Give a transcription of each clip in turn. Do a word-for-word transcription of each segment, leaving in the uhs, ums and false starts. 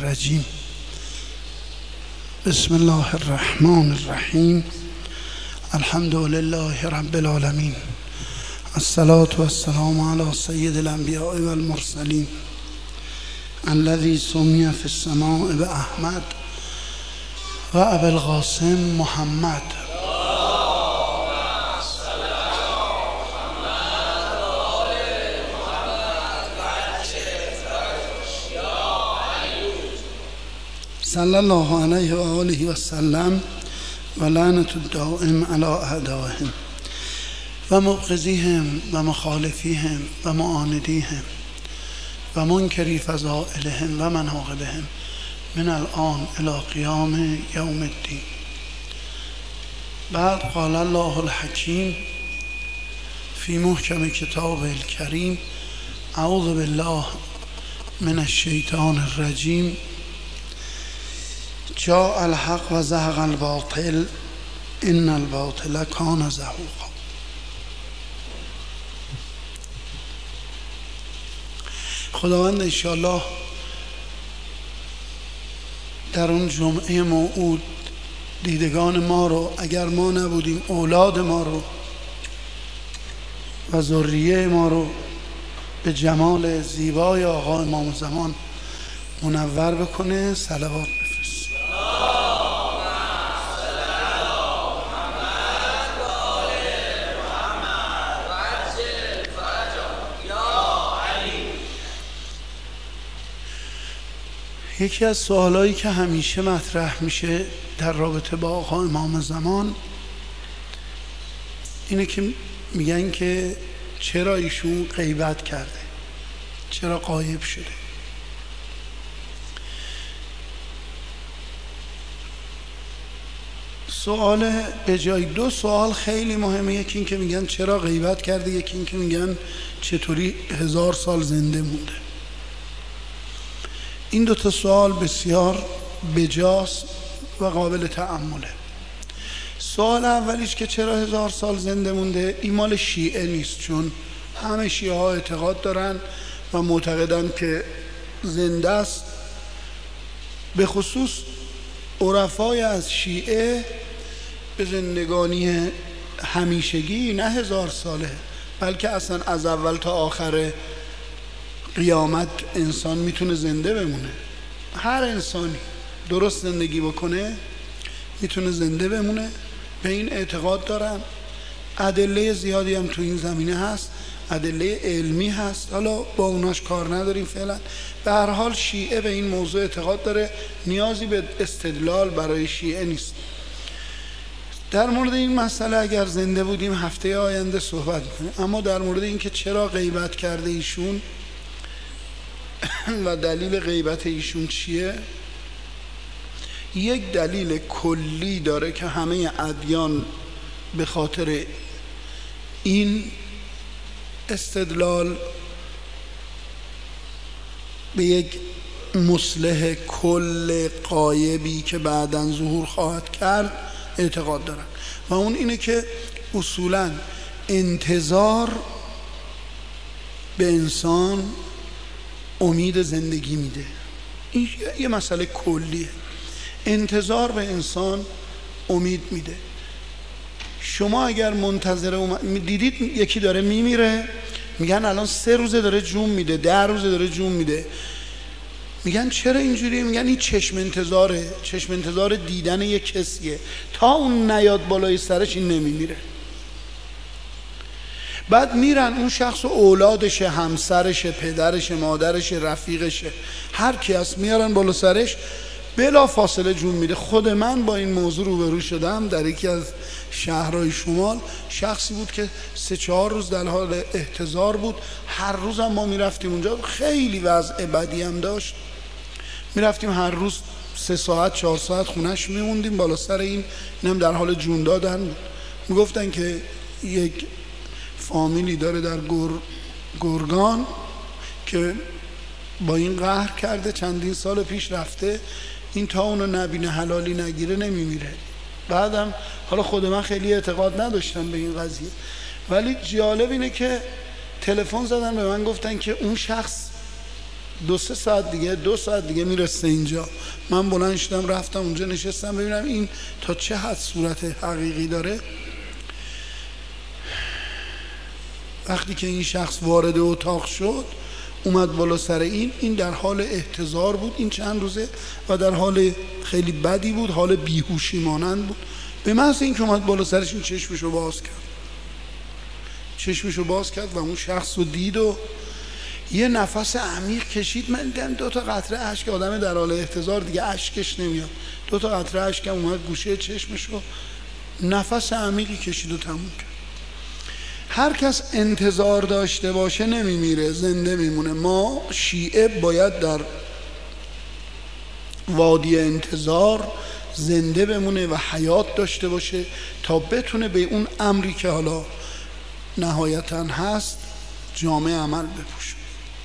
الرجیم. بسم الله الرحمن الرحیم. الحمد لله رب العالمین. الصلاة والسلام علی سید الانبیاء والمرسلین الذی سمی فی السماء باحمد و ابی القاسم محمد. صلی الله علیه و آله و سلم و لعنت الدائم علی اعدائهم و مبغضیهم و مخالفیهم و معاندیهم و منکری فضائلهم و مناقبهم من الان الی قیام یوم الدین. بعد قال الله الحکیم فی محکم کتاب الکریم اعوذ بالله من الشیطان الرجیم. جاء الحق و زهق الباطل ان الباطل کان زهوقا. خداوند انشاءالله در اون جمعه موعود دیدگان ما رو، اگر ما نبودیم اولاد ما رو و ذریه ما رو به جمال زیبای آقا امام زمان منور بکنه. صلوات بفرست. یکی از سوالایی که همیشه مطرح میشه در رابطه با آقا امام زمان اینه که میگن که چرا ایشون غیبت کرده، چرا غایب شده. سوال به جای دو سوال خیلی مهمه. یکی این که میگن چرا غیبت کرده، یکی این که میگن چطوری هزار سال زنده مونده. این دو تا سوال بسیار بجاست و قابل تأمله. سوال اولیش که چرا هزار سال زنده مونده، این مال شیعه نیست، چون همه شیعه ها اعتقاد دارن و معتقدن که زنده است. به خصوص عرفای از شیعه به زندگانی همیشگی نه هزار ساله، بلکه اصلا از اول تا آخر قیامت انسان میتونه زنده بمونه. هر انسانی درست زندگی بکنه میتونه زنده بمونه. به این اعتقاد دارن. ادله زیادی هم تو این زمینه هست، ادله علمی هست، حالا با اوناش کار نداریم فعلا. به هر حال شیعه به این موضوع اعتقاد داره، نیازی به استدلال برای شیعه نیست. در مورد این مسئله اگر زنده بودیم هفته آینده صحبت میکنیم. اما در مورد این که چرا غیبت کرده ایشون و دلیل غیبت ایشون چیه، یک دلیل کلی داره که همه ادیان به خاطر این استدلال به یک مصلح کل غایبی که بعداً ظهور خواهد کرد اعتقاد دارن، و اون اینه که اصولاً انتظار به انسان امید زندگی میده. این یه مسئله کلیه. انتظار به انسان امید میده. شما اگر منتظر اوم... دیدید یکی داره میمیره، میگن الان سه روزه داره جون میده، ده روزه داره جون میده، میگن چرا اینجوریه؟ میگن این چشم انتظاره، چشم انتظار دیدن یک کسیه، تا اون نیاد بالای سرش این نمیمیره. بعد میرن اون شخص و اولادشه، همسرشه، پدرشه، مادرشه، رفیقشه، هر کی هست میارن بالا سرش، بلا فاصله جون میده. خود من با این موضوع روبرو شدم در یکی از شهرهای شمال. شخصی بود که سه چهار روز در حال احتضار بود. هر روز هم ما میرفتیم اونجا، خیلی وضع بدی هم داشت. میرفتیم هر روز سه ساعت چهار ساعت خونش میموندیم بالا سر این. اینم در حال جون دادن. میگفتن که یک فامیلی داره در گر... گرگان که با این قهر کرده، چندین سال پیش رفته، این تا اونو نبینه حلالی نگیره نمیمیره. بعدم حالا خود من خیلی اعتقاد نداشتم به این قضیه، ولی جالب اینه که تلفن زدن به من گفتن که اون شخص دو سه ساعت دیگه دو ساعت دیگه میرسه اینجا. من بلند شدم رفتم اونجا نشستم ببینم این تا چه حد صورت حقیقی داره. وقتی که این شخص وارد اتاق شد اومد بالا سر این این در حال احتضار بود این چند روزه و در حال خیلی بدی بود، حال بیهوشی مانند بود. به محض این که اومد بالا سرش این چشمشو باز کرد چشمشو باز کرد و اون شخص رو دید و یه نفس عمیق کشید. من دیدم دو تا قطره اشک، آدم در حال احتضار دیگه اشکش نمیاد، دو تا قطره اشک اومد گوشه چشمشو، نفس عمیقی کشید و تموم کرد. هر کس انتظار داشته باشه نمیمیره، زنده میمونه. ما شیعه باید در وادی انتظار زنده بمونه و حیات داشته باشه تا بتونه به اون امری که حالا نهایتاً هست جامعه عمل بپوشه.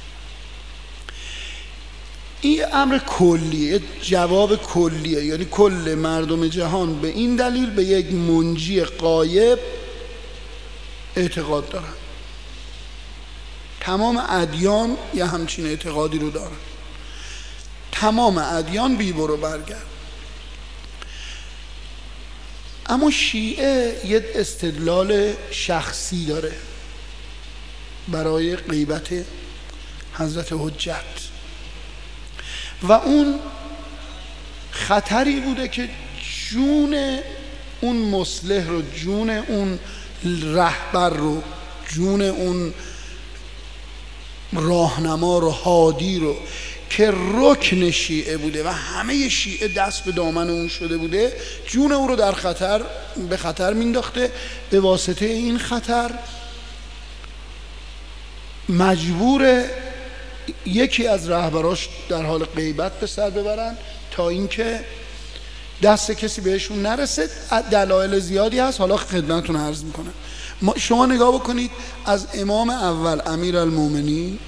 این امر کلیه، جواب کلیه، یعنی کل مردم جهان به این دلیل به یک منجی غایب اعتقاد دارن. تمام ادیان یه همچین اعتقادی رو دارن، تمام ادیان بی برو برگرد. اما شیعه یه استدلال شخصی داره برای غیبت حضرت حجت و اون خطری بوده که جون اون مصلح رو، جون اون رهبر رو، جون اون راهنما رو، هادی رو که رکن شیعه بوده و همه شیعه دست به دامن اون شده بوده، جون او رو در خطر به خطر مینداخته. به واسطه این خطر مجبور یکی از رهبراش در حال غیبت به سر ببرن تا اینکه دست کسی بهشون نرسه. دلایل زیادی هست، حالا خدمتتون عرض میکنم. شما نگاه بکنید از امام اول امیرالمومنین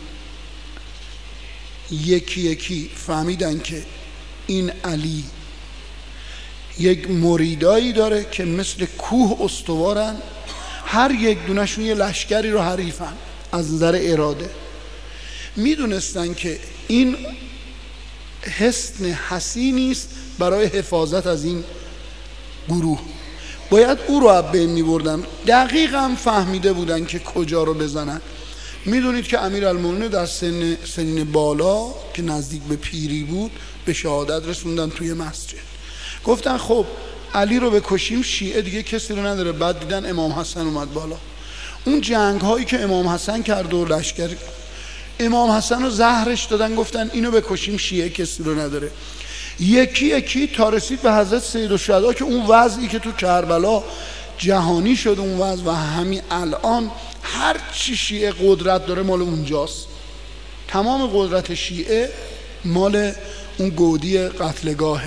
یکی یکی فهمیدن که این علی یک مریدایی داره که مثل کوه استوارن، هر یک دونشون یه لشکری رو حریفن از نظر اراده. میدونستن که این حصن حصینی است برای حفاظت از این گروه، باید او رو از بین می‌بردن. دقیق هم فهمیده بودن که کجا رو بزنن. میدونید که امیرالمومنین در سن سنین بالا که نزدیک به پیری بود به شهادت رسوندن توی مسجد. گفتن خب علی رو بکشیم شیعه دیگه کسی رو نداره. بعد دیدن امام حسن اومد بالا. اون جنگ هایی که امام حسن کرد و لشکر امام حسن رو زهرش دادن، گفتن اینو بکشیم شیعه کسی رو نداره. یکی یکی تا رسید به حضرت سیدالشهدا که اون وضعی که تو کربلا جهانی شد، اون وضع و همین الان هر چی شیعه قدرت داره مال اونجاست. تمام قدرت شیعه مال اون گودی قتلگاهه.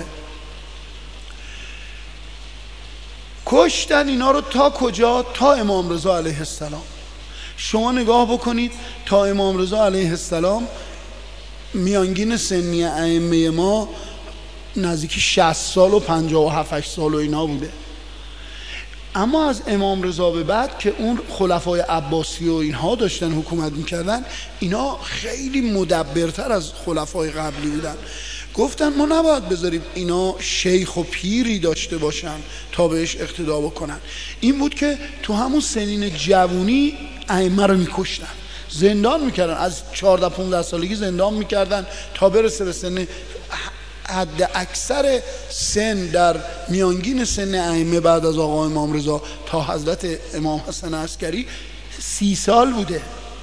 کشتن اینا رو تا کجا؟ تا امام رضا علیه السلام. شما نگاه بکنید تا امام رضا علیه السلام میانگین سنی ائمه ما نزدیکی شصت سال و پنجاه و هفت سال و اینا بوده. اما از امام رضا به بعد که اون خلفای عباسی و اینها داشتن حکومت میکردن، اینا خیلی مدبرتر از خلفای قبلی بودن. گفتن ما نباید بذاریم اینا شیخ و پیری داشته باشن تا بهش اقتدا بکنن. این بود که تو همون سنین جوونی ائمه رو میکشتن، زندان میکردن، از چهارده پانزده سالگی زندان میکردن تا برسه به سن حد اکثر سن در میانگین سن ائمه بعد از آقا امام رضا تا حضرت امام حسن عسکری سی سال بوده.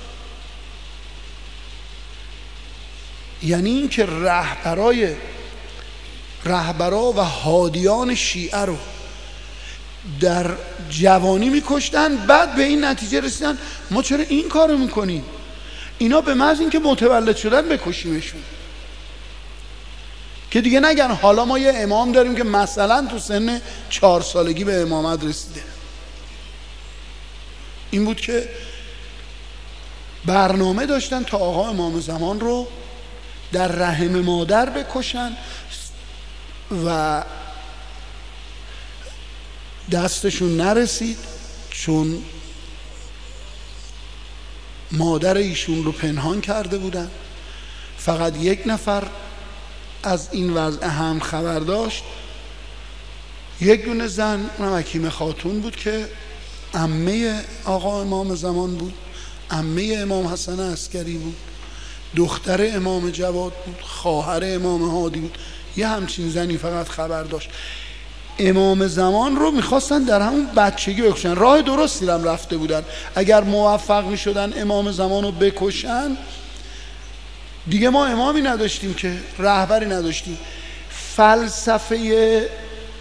یعنی این که رهبرای رهبرا و هادیان شیعه رو در جوانی میکشتن، بعد به این نتیجه رسیدن ما چرا این کارو میکنیم؟ اینا به محض اینکه متولد شدن بکشیمشون که دیگه نگن حالا ما یه امام داریم که مثلا تو سن چهار سالگی به امامت رسیده. این بود که برنامه داشتن تا آقا امام زمان رو در رحم مادر بکشن و دستشون نرسید، چون مادر ایشون رو پنهان کرده بودن. فقط یک نفر از این وضع هم خبر داشت، یک دونه زن، اونم حکیم خاتون بود که عمه آقا امام زمان بود، عمه امام حسن عسکری بود، دختر امام جواد بود، خواهر امام هادی بود. یه همچین زنی فقط خبر داشت. امام زمان رو میخواستن در همون بچگی بکشن. راه درستی هم رفته بودن. اگر موفق میشدن امام زمان رو بکشن، دیگه ما امامی نداشتیم که، رهبری نداشتیم. فلسفه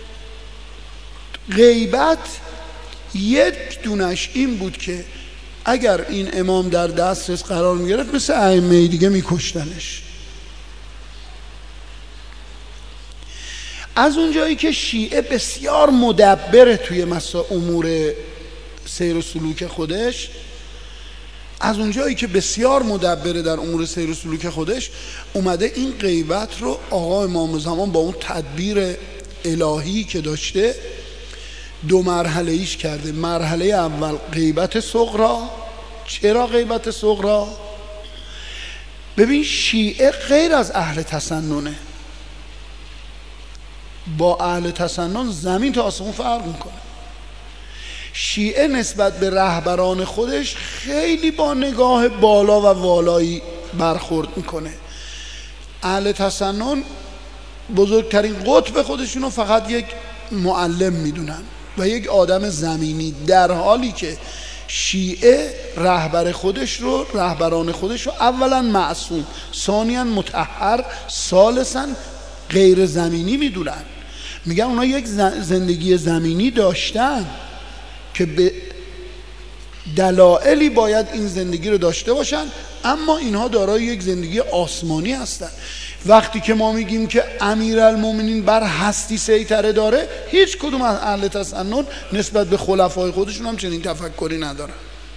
غیبت یک دونش این بود که اگر این امام در دسترس قرار میگرفت مثل ائمه دیگه میکشتنش. از اونجایی که شیعه بسیار مدبره توی مسائل امور سیر و سلوک خودش، از اونجایی که بسیار مدبره در امور سیر و سلوک خودش، اومده این غیبت رو آقا امام زمان با اون تدبیر الهی که داشته دو مرحله ایش کرده. مرحله اول غیبت صغرا. چرا غیبت صغرا؟ ببین شیعه غیر از اهل تسننه، با اهل تسنن زمین تا آسمون فرق میکنه. شیعه نسبت به رهبران خودش خیلی با نگاه بالا و والایی برخورد میکنه. اهل تسنن بزرگترین قطب خودشونو فقط یک معلم میدونن و یک آدم زمینی، در حالی که شیعه رهبر خودش رو، رهبران خودش رو اولا معصوم، ثانیاً مطهر، ثالثاً غیر زمینی میدونن. میگن اونا یک زندگی زمینی داشتن که به دلایلی باید این زندگی رو داشته باشن، اما اینها دارای یک زندگی آسمانی هستن. وقتی که ما میگیم که امیرالمومنین بر هستی سیطره داره، هیچ کدوم از اهل تسنن نسبت به خلفای خودشون هم چنین تفکری ندارن.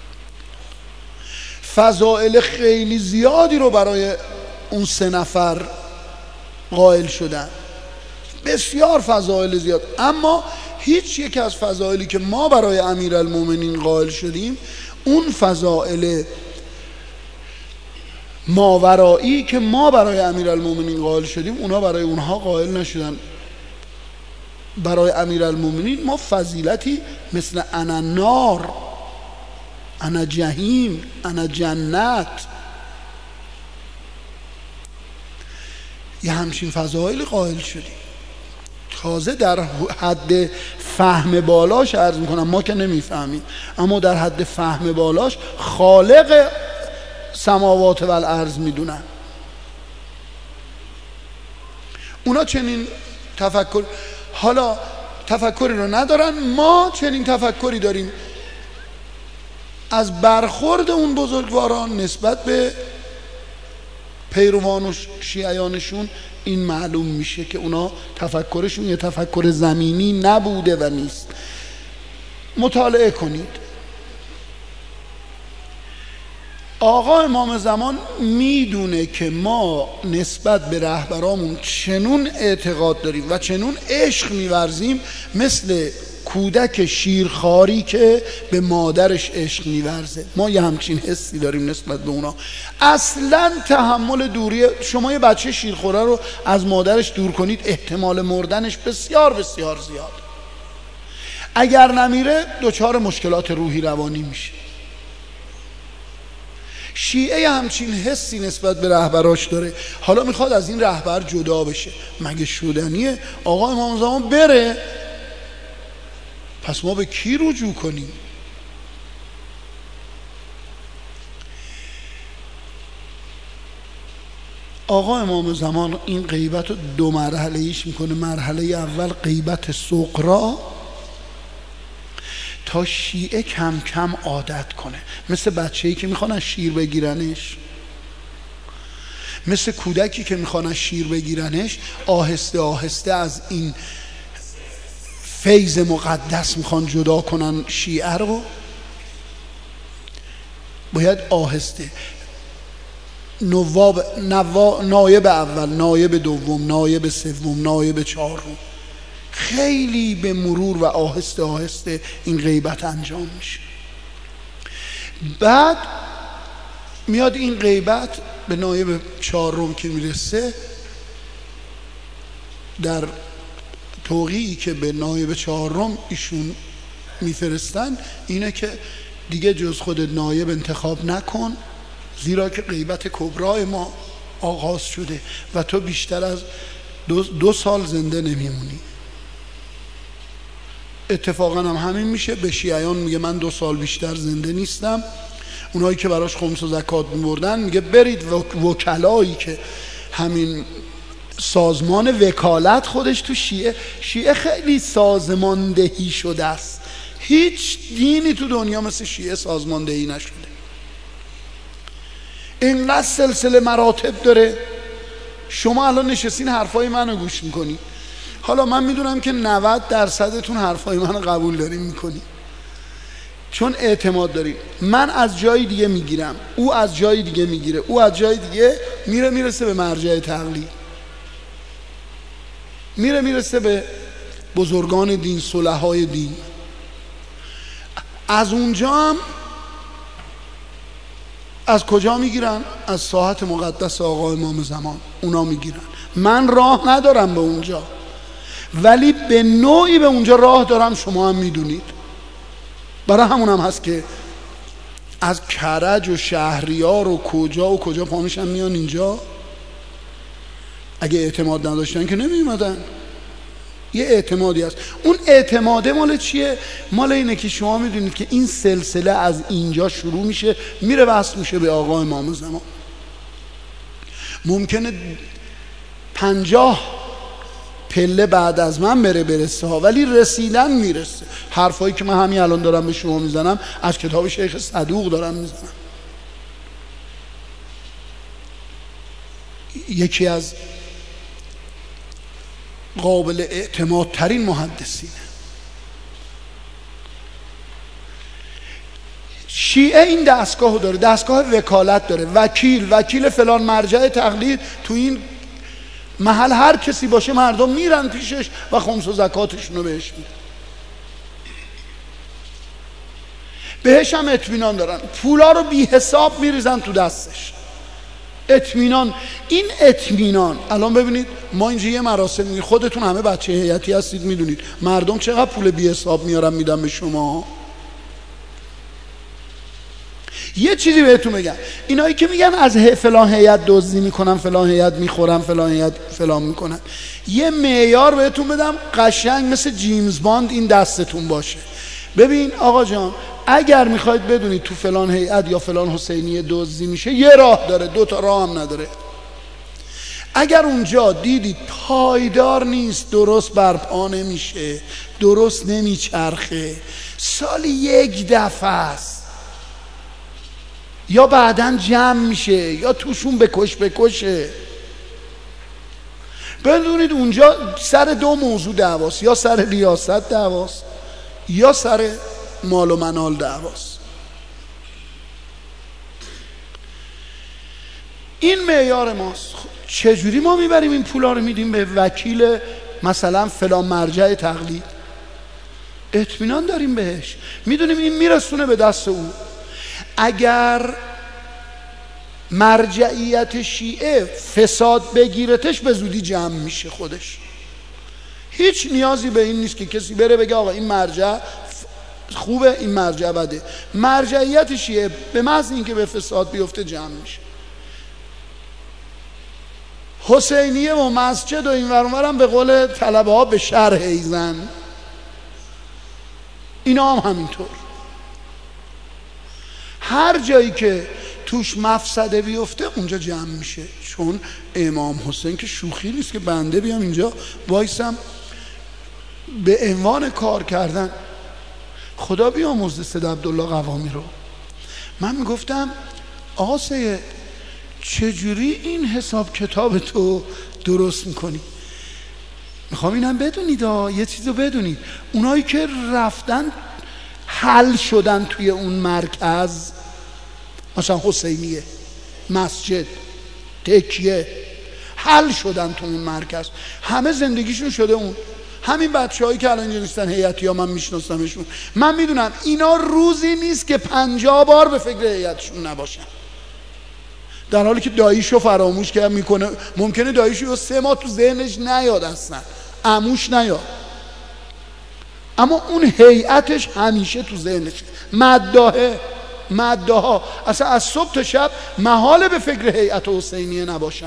فضائل خیلی زیادی رو برای اون سه نفر قائل شدن، بسیار فضائل زیاد، اما هیچ یک از فضائلی که ما برای امیرالمومنین قائل شدیم، اون فضائل ماورایی که ما برای امیرالمومنین قائل شدیم، اونا برای اونها قائل نشدن. برای امیرالمومنین ما فضیلتی مثل انا نار، انا جهیم، انا جنت، یه همچین فضائلی قائل شدیم. تازه در حد فهم بالاش عرض میکنم، ما که نمیفهمیم، اما در حد فهم بالاش خالق سماوات و الارض میدونن. اونا چنین تفکر، حالا تفکری رو ندارن، ما چنین تفکری داریم. از برخورد اون بزرگواران نسبت به پیروان و شیعیانشون این معلوم میشه که اونا تفکرشون یه تفکر زمینی نبوده و نیست. مطالعه کنید. آقا امام زمان میدونه که ما نسبت به رهبرامون چنون اعتقاد داریم و چنون عشق میورزیم، مثل کودک شیرخواری که به مادرش عشق میورزه. ما یه همچین حسی داریم نسبت به اونا. اصلا تحمل دوری، شما یه بچه شیرخوره رو از مادرش دور کنید، احتمال مردنش بسیار بسیار زیاد. اگر نمیره دچار مشکلات روحی روانی میشه. شیعه همچین حسی نسبت به رهبراش داره. حالا میخواد از این رهبر جدا بشه. مگه شدنیه آقا امام زمان بره؟ پس ما به کی رجوع کنیم؟ آقا امام زمان این غیبت رو دو مرحله ایش میکنه. مرحله اول غیبت صغرا، تا شیعه کم کم عادت کنه، مثل بچه‌ای که میخوان از شیر بگیرنش، مثل کودکی که میخوان از شیر بگیرنش، آهسته آهسته از این فیض مقدس میخوان جدا کنن شیعه رو. باید آهسته، نواب نوا... نایب اول، نایب دوم، نایب سوم، نایب چهارم، خیلی به مرور و آهسته آهسته این غیبت انجام میشه. بعد میاد این غیبت به نایب چهارم که میرسه، در توقیعی که به نایب چهارم ایشون میفرستن اینه که دیگه جز خود نایب انتخاب نکن، زیرا که غیبت کبرای ما آغاز شده و تو بیشتر از دو, دو سال زنده نمیمونی. اتفاقا هم همین میشه. به شیعیان میگه من دو سال بیشتر زنده نیستم. اونایی که براش خمس و زکات میبردن میگه برید وکلایی که همین سازمان وکالت خودش تو شیعه شیعه خیلی سازماندهی شده است. هیچ دینی تو دنیا مثل شیعه سازماندهی نشده. اینقدر سلسله مراتب داره. شما الان نشستین حرفای منو گوش میکنی. حالا من میدونم که نود درصدتون حرفای منو قبول دارین میکنی، چون اعتماد دارین. من از جای دیگه میگیرم، او از جای دیگه میگیره، او از جای دیگه میره میرسه به مرجع تقلید، میره میرسه به بزرگان دین، صلحای دین. از اونجا هم از کجا میگیرن؟ از ساحت مقدس آقا امام زمان اونا میگیرن. من راه ندارم به اونجا، ولی به نوعی به اونجا راه دارم، شما هم میدونید. برای همون هم هست که از کرج و شهریار و کجا و کجا پا میشن میان اینجا. اگه اعتماد نداشتن که نمیومدن. یه اعتمادی هست. اون اعتماده مال چیه؟ مال اینه که شما میدونید که این سلسله از اینجا شروع میشه میره وصل میشه به آقا امام زمان. ممکنه پنجاه پله بعد از من بره برسه ها، ولی رسیدن میرسه. حرفایی که من همین الان دارم به شما میزنم از کتاب شیخ صدوق دارم میزنم. یکی از قابل اعتماد ترین محدثینه. شیعه این دستگاهو داره، دستگاه وکالت داره، وکیل وکیل فلان مرجع تقلید. تو این محل هر کسی باشه مردم میرن پیشش و خمس و زکاتشون رو بهش میدن. بهش هم اطمینان دارن، پولا رو بی حساب میریزن تو دستش. اطمینان. این اطمینان الان ببینید ما اینجا یه مراسم میگیم، خودتون همه بچه هیئتی هستید میدونید مردم چقدر پول بی حساب میارن میدن به شما. یه چیزی بهتون بگم، اینایی که میگن از فلان هیئت دزدی میکنن، فلان هیئت میخورن، فلان هیئت فلان میکنن، یه معیار بهتون بدم قشنگ مثل جیمز باند این دستتون باشه. ببین آقا جان، اگر میخواید بدونید تو فلان هیئت یا فلان حسینیه دزدی میشه، یه راه داره، دو تا راه هم نداره. اگر اونجا دیدید پایدار نیست، درست برپا نمیشه، درست نمیچرخه، سالی یک دفعه است، یا بعدن جمع میشه یا توشون بکش بکشه، بدونید اونجا سر دو موضوع دعواست، یا سر ریاست دعواست یا سر مال و منال دعواست. این معیار ماست. چجوری ما میبریم این پولا رو میدیم به وکیل مثلا فلان مرجع تقلید؟ اطمینان داریم بهش، میدونیم این میرسونه به دست او. اگر مرجعیت شیعه فساد بگیرتش به زودی جمع میشه خودش. هیچ نیازی به این نیست که کسی بره بگه آقا این مرجع خوبه این مرجع بده. مرجعیت شیعه به محض اینکه به فساد بیفته جمع میشه. حسینیه و مسجد و این ور اون ورم به قول طلبه ها به شرح ایزن، اینا هم همینطور. هر جایی که توش مفسده بیفته اونجا جمع میشه. چون امام حسین که شوخی نیست که بنده بیام اینجا وایسم به عنوان کار کردن. خدا بیامرزه سید عبدالله قوامی رو. من میگفتم آقا سید چجوری این حساب کتاب تو درست میکنی؟ میخوام اینم بدونید، یه چیزو بدونید، اونایی که رفتن حل شدن توی اون مرکز، مثلا حسینیه، مسجد، تکیه، حل شدن تو اون مرکز، همه زندگیشون شده اون. همین بچه هایی که الان اینجا نیستن هیئتی ها، من میشناسمشون، من میدونم اینا روزی نیست که پنجاه بار به فکر هیئتشون نباشن. در حالی که داییشو فراموش کرد میکنه. ممکنه داییشو سه ماه تو ذهنش نیاد، اصلا عموش نیاد، اما اون هیئتش همیشه تو ذهنشه. مداحه مداها اصلا از صبح تا شب محاله به فکر هیئت حسینیه نباشن.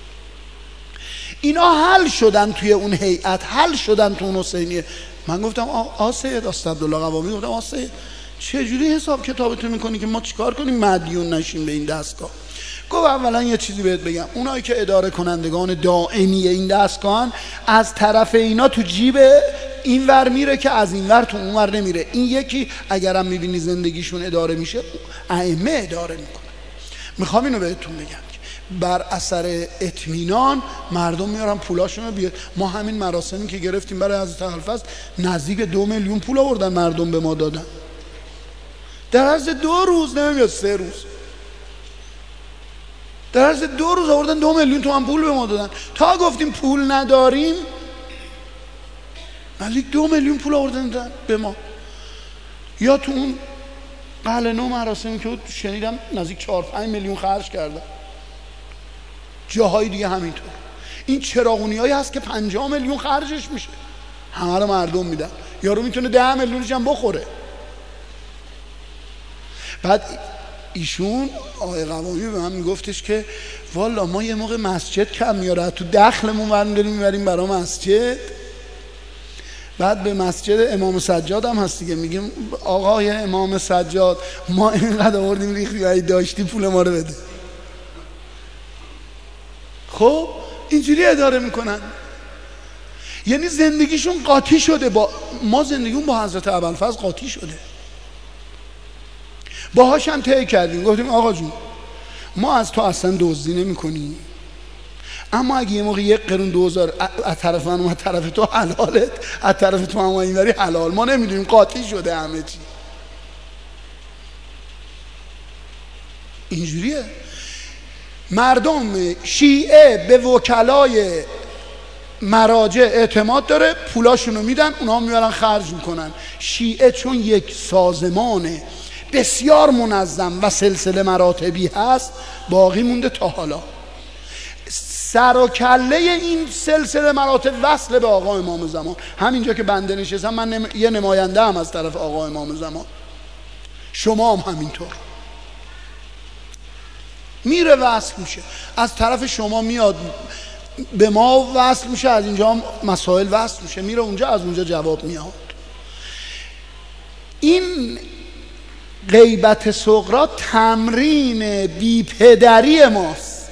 اینا حل شدن توی اون هیئت، حل شدن تو اون حسینیه. من گفتم آقا سید اسدالله قوامی، گفتم آقا سید چجوری حساب کتابتون میکنی که ما چیکار کنیم مدیون نشیم به این دستگاه؟ گفت اولا یه چیزی بهت بگم، اونایی که اداره کنندگان دائمی این دستگاهن، از طرف اینا تو جیب این ور میره که از این ور تو اون ور نمیره. این یکی اگرم میبینی زندگیشون اداره میشه، ائمه اداره میکنه. میخوام اینو بهتون بگم بر اثر اطمینان مردم میارن پولاشون رو بیاد. ما همین مراسمی که گرفتیم برای حضرت ابوالفضل نزدیک دو میلیون پول آوردن مردم به ما دادن در عرض دو روز، نمیاد سه روز، در عرض دو روز آوردن دو میلیون تومان پول به ما دادن. تا گفتیم پول نداریم نزدیک دو میلیون پول آوردن به ما. یا تو اون قلعه نو مراسمی که شنیدم نزدیک چهار پنج میلیون خرج کردن، جاهای دیگه همینطور. این چراغونی هایی هست که پنجاه میلیون خرجش میشه، همه رو مردم میدن، یارو میتونه ده میلیونش هم بخوره. بعد ایشون آقای قوامی به من میگفتش که والا ما یه موقع مسجد کم میاره تو دخلمون برمیداریم میبریم برای مسجد. بعد به مسجد امام سجاد هم هست دیگه، میگیم آقای امام سجاد ما اینقدر آوردیم ریختیم اگه داشتی پول ما رو بده. خب اینجوری اداره میکنن، یعنی زندگیشون قاطی شده با ما. زندگیون با حضرت ابوالفضل قاطی شده. باهاش هم طی کردیم، گفتیم آقا جون ما از تو اصلا دزدی نمی کنیم، اما اگه یه موقع یک قرون دوزار از طرف من و از طرف تو حلالت، از طرف تو هم اینوری حلال، ما نمیدونیم. قاطی شده همه چی. اینجوریه. مردم شیعه به وکلای مراجع اعتماد داره، پولاشونو میدن، اونها میبرن خرج میکنن. شیعه چون یک سازمان بسیار منظم و سلسله مراتبی هست باقی مونده تا حالا. سر و کله این سلسله مراتب وصل به آقا امام زمان. همینجا که بنده نشستم من نم... یه نماینده هم از طرف آقا امام زمان، شما هم همینطور. میره وصل میشه، از طرف شما میاد به ما وصل میشه، از اینجا هم مسائل وصل میشه، میره اونجا، از اونجا جواب میاد. این غیبت صغرا تمرین بی پدری ماست،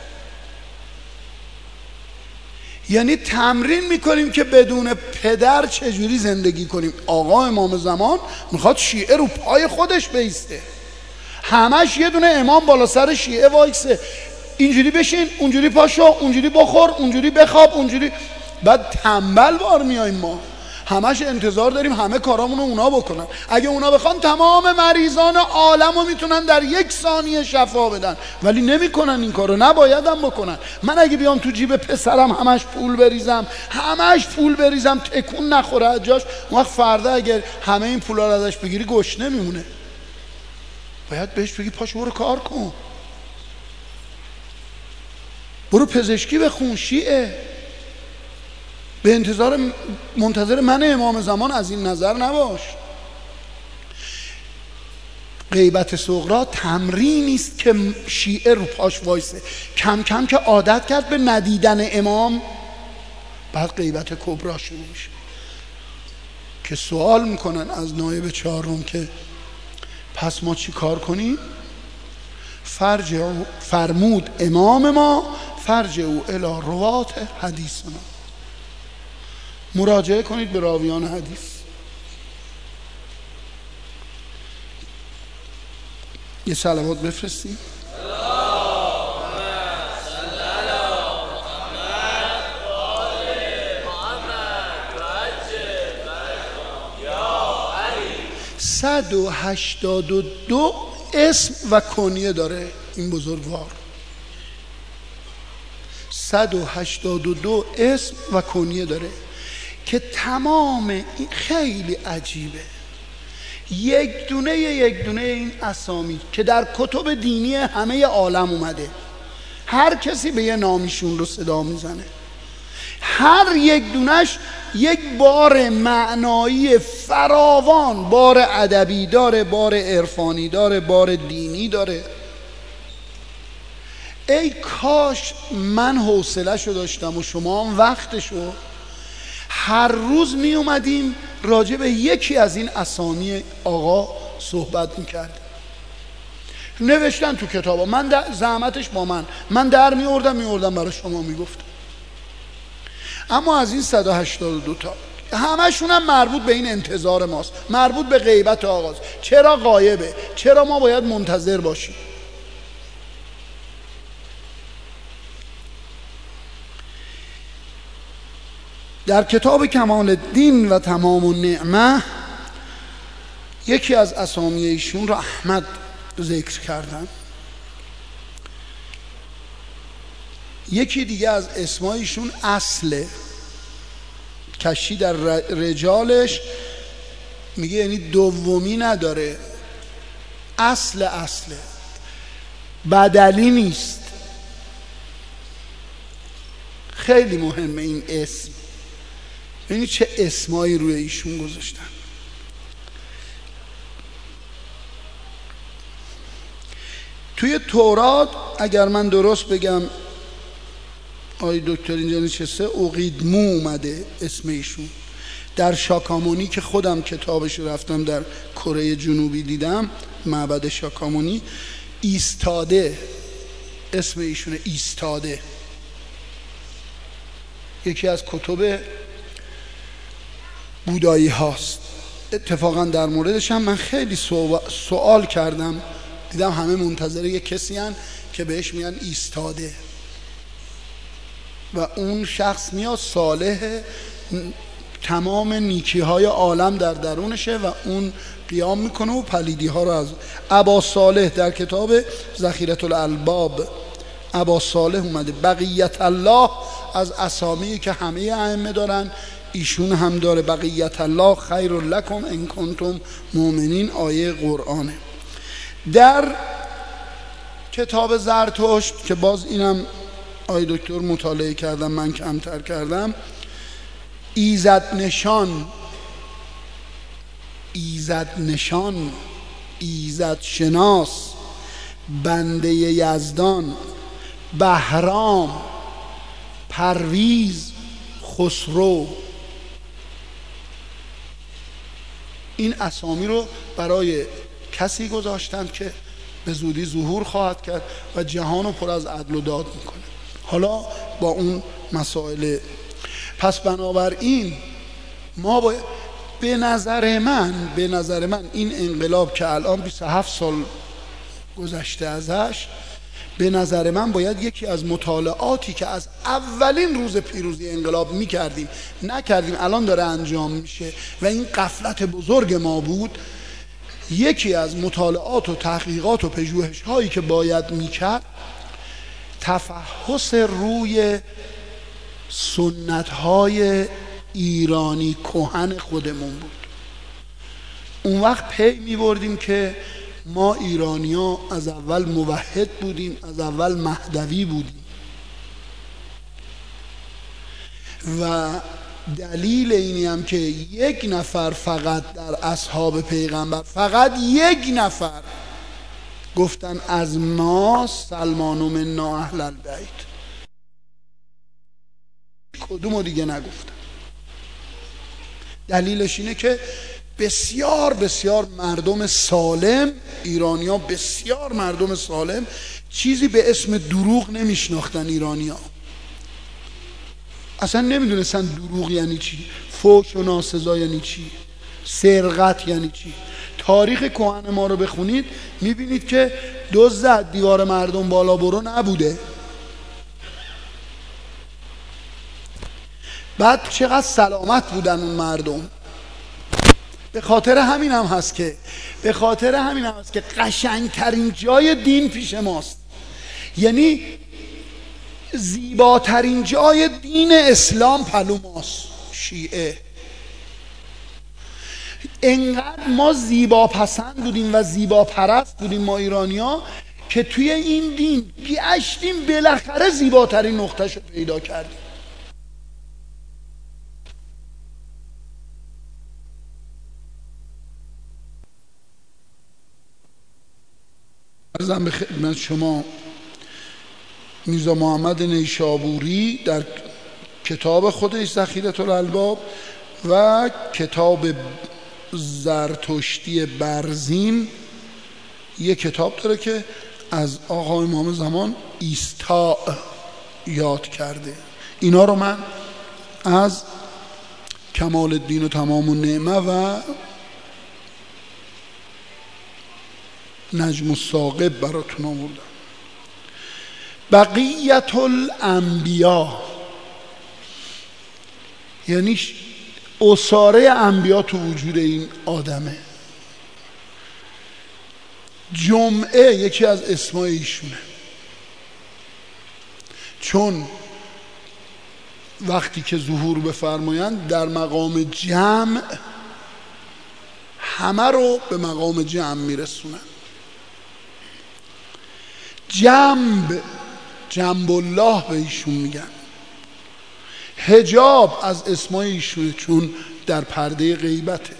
یعنی تمرین میکنیم که بدون پدر چجوری زندگی کنیم. آقا امام زمان میخواد شیعه رو پای خودش بیسته، همش یه دونه امام بالا سر شیعه وایسه، اینجوری بشین، اونجوری پاشو، اونجوری بخور، اونجوری بخواب، اونجوری. بعد تنبل بار میاییم ما، همش انتظار داریم همه کارامون رو اونا بکنن. اگه اونا بخوان تمام مریضان عالم رو میتونن در یک ثانیه شفا بدن، ولی نمیکنن این کارو، نباید هم بکنن. من اگه بیام تو جیب پسرم همش پول بریزم، همش پول بریزم تکون نخوره از جاش، اون وقت فردا اگر همه این پولا رو ازش بگیری گشنه میمونه. باید بهش بگی پاشو برو کار کن، برو پزشکی بخون. شیعه به انتظار منتظر من امام زمان از این نظر نباش. غیبت صغرا تمرینی است که شیعه رو پاش وایسه، کم کم که عادت کرد به ندیدن امام، بعد غیبت کبرا شروع میشه که سوال میکنن از نایب چهارم که پس ما چی کار کنیم؟ فرج فرمود امام ما فرج او الی روات حدیثنا، مراجعه کنید به راویان حدیث. یه صلوات بفرستیم. صد و هشتاد و دو اسم و کنیه داره این بزرگوار، صد و هشتاد و دو اسم و کنیه داره که تمام این خیلی عجیبه. یک دونه یک دونه این اسامی که در کتب دینی همه عالم اومده، هر کسی به یه نامیشون رو صدا میزنه. هر یک دونش یک بار معنایی فراوان، بار ادبی داره، بار عرفانی داره، بار دینی داره. ای کاش من حوصله‌شو داشتم و شما هم وقتشو، هر روز می اومدیم راجع به یکی از این اسامی آقا صحبت میکردیم. نوشتن تو کتابا، من در زحمتش با من من در میوردم میوردم برای شما میگفتم. اما از این صد و هشتاد و دو تا همشون هم مربوط به این انتظار ماست، مربوط به غیبت آغاز. چرا غایبه؟ چرا ما باید منتظر باشیم؟ در کتاب کمال الدین و تمام النعمه یکی از اسامی ایشون را احمد ذکر کردن. یکی دیگه از اسمایشون اصله. کشی در رجالش میگه یعنی دومی نداره، اصل اصله، بدلی نیست. خیلی مهمه این اسم. ببینید چه اسمایی روی ایشون گذاشتن. توی تورات اگر من درست بگم، آقای دکتر اینجا نشسته، اوقیدمو اومده اسم ایشون. در شاکامونی که خودم کتابش رفتم در کره جنوبی دیدم، معبد شاکامونی، ایستاده اسم ایشونه، ایستاده. یکی از کتب بودایی هاست. اتفاقا در موردش هم من خیلی سوال کردم، دیدم همه منتظر یک کسی هن که بهش میگن ایستاده و اون شخص میاد صالح، تمام نیکی های عالم در درونشه و اون قیام میکنه و پلیدی ها رو از ابا صالح در کتاب ذخیرة الالباب ابا صالح اومده. بقیت الله از اسامی که همه ائمه دارن ایشون هم داره. بقیت الله خیر لکم ان کنتم مؤمنین، آیه قرآنه. در کتاب زرتشت که باز اینم آی دکتر مطالعه کردم، من کمتر کردم، ایزد نشان، ایزد نشان، ایزد شناس، بنده یزدان، بهرام، پرویز، خسرو، این اسامی رو برای کسی گذاشتند که به زودی ظهور خواهد کرد و جهان رو پر از عدل و داد میکنه. حالا با اون مسائل، پس بنابراین ما باید، به نظر من به نظر من این انقلاب که الان بیست و هفت سال گذشته ازش، به نظر من باید یکی از مطالعاتی که از اولین روز پیروزی انقلاب میکردیم نکردیم، الان داره انجام میشه و این غفلت بزرگ ما بود، یکی از مطالعات و تحقیقات و پژوهش هایی که باید میکرد تفحص روی سنت های ایرانی کهن خودمون بود. اون وقت پی میبردیم که ما ایرانی ها از اول موحد بودیم، از اول مهدوی بودیم و دلیل اینی هم که یک نفر فقط در اصحاب پیغمبر، فقط یک نفر گفتن از ما سلمان و منا اهل البیت، کدومو دیگه نگفتن. دلیلش اینه که بسیار بسیار مردم سالم، ایرانیا بسیار مردم سالم، چیزی به اسم دروغ نمیشناختن. ایرانیا اصلا نمیدونستن دروغ یعنی چی، فحش و ناسزا یعنی چی، سرقت یعنی چی. تاریخ کهن ما رو بخونید میبینید که دزد دیوار مردم بالا برو نبوده. بعد چقدر سلامت بودن اون مردم. به خاطر همین هم هست که به خاطر همین هم هست که قشنگترین جای دین پیش ماست، یعنی زیباترین جای دین اسلام پلو ماست، شیعه. انقدر ما زیبا پسند بودیم و زیبا پرست بودیم ما ایرانیا که توی این دین گشتیم بالاخره زیباترین نقطه‌شو پیدا کردیم. عرضم به خدمت شما میرزا محمد نیشابوری در کتاب خودش ذخیرة الالباب و کتاب زرتشتی برزین یه کتاب داره که از آقا امام زمان ایستا یاد کرده. اینا رو من از کمال الدین و تمام النعمه و نجم الثاقب براتون آوردم. بقیت الانبیا یعنی اساره انبیا تو وجود این آدمه. جمعه یکی از اسمای ایشونه، چون وقتی که ظهور بفرمایند در مقام جمع همه رو به مقام جمع میرسونن. جنب جنب الله به ایشون میگن. حجاب از اسمای ایشونه چون در پرده غیبته.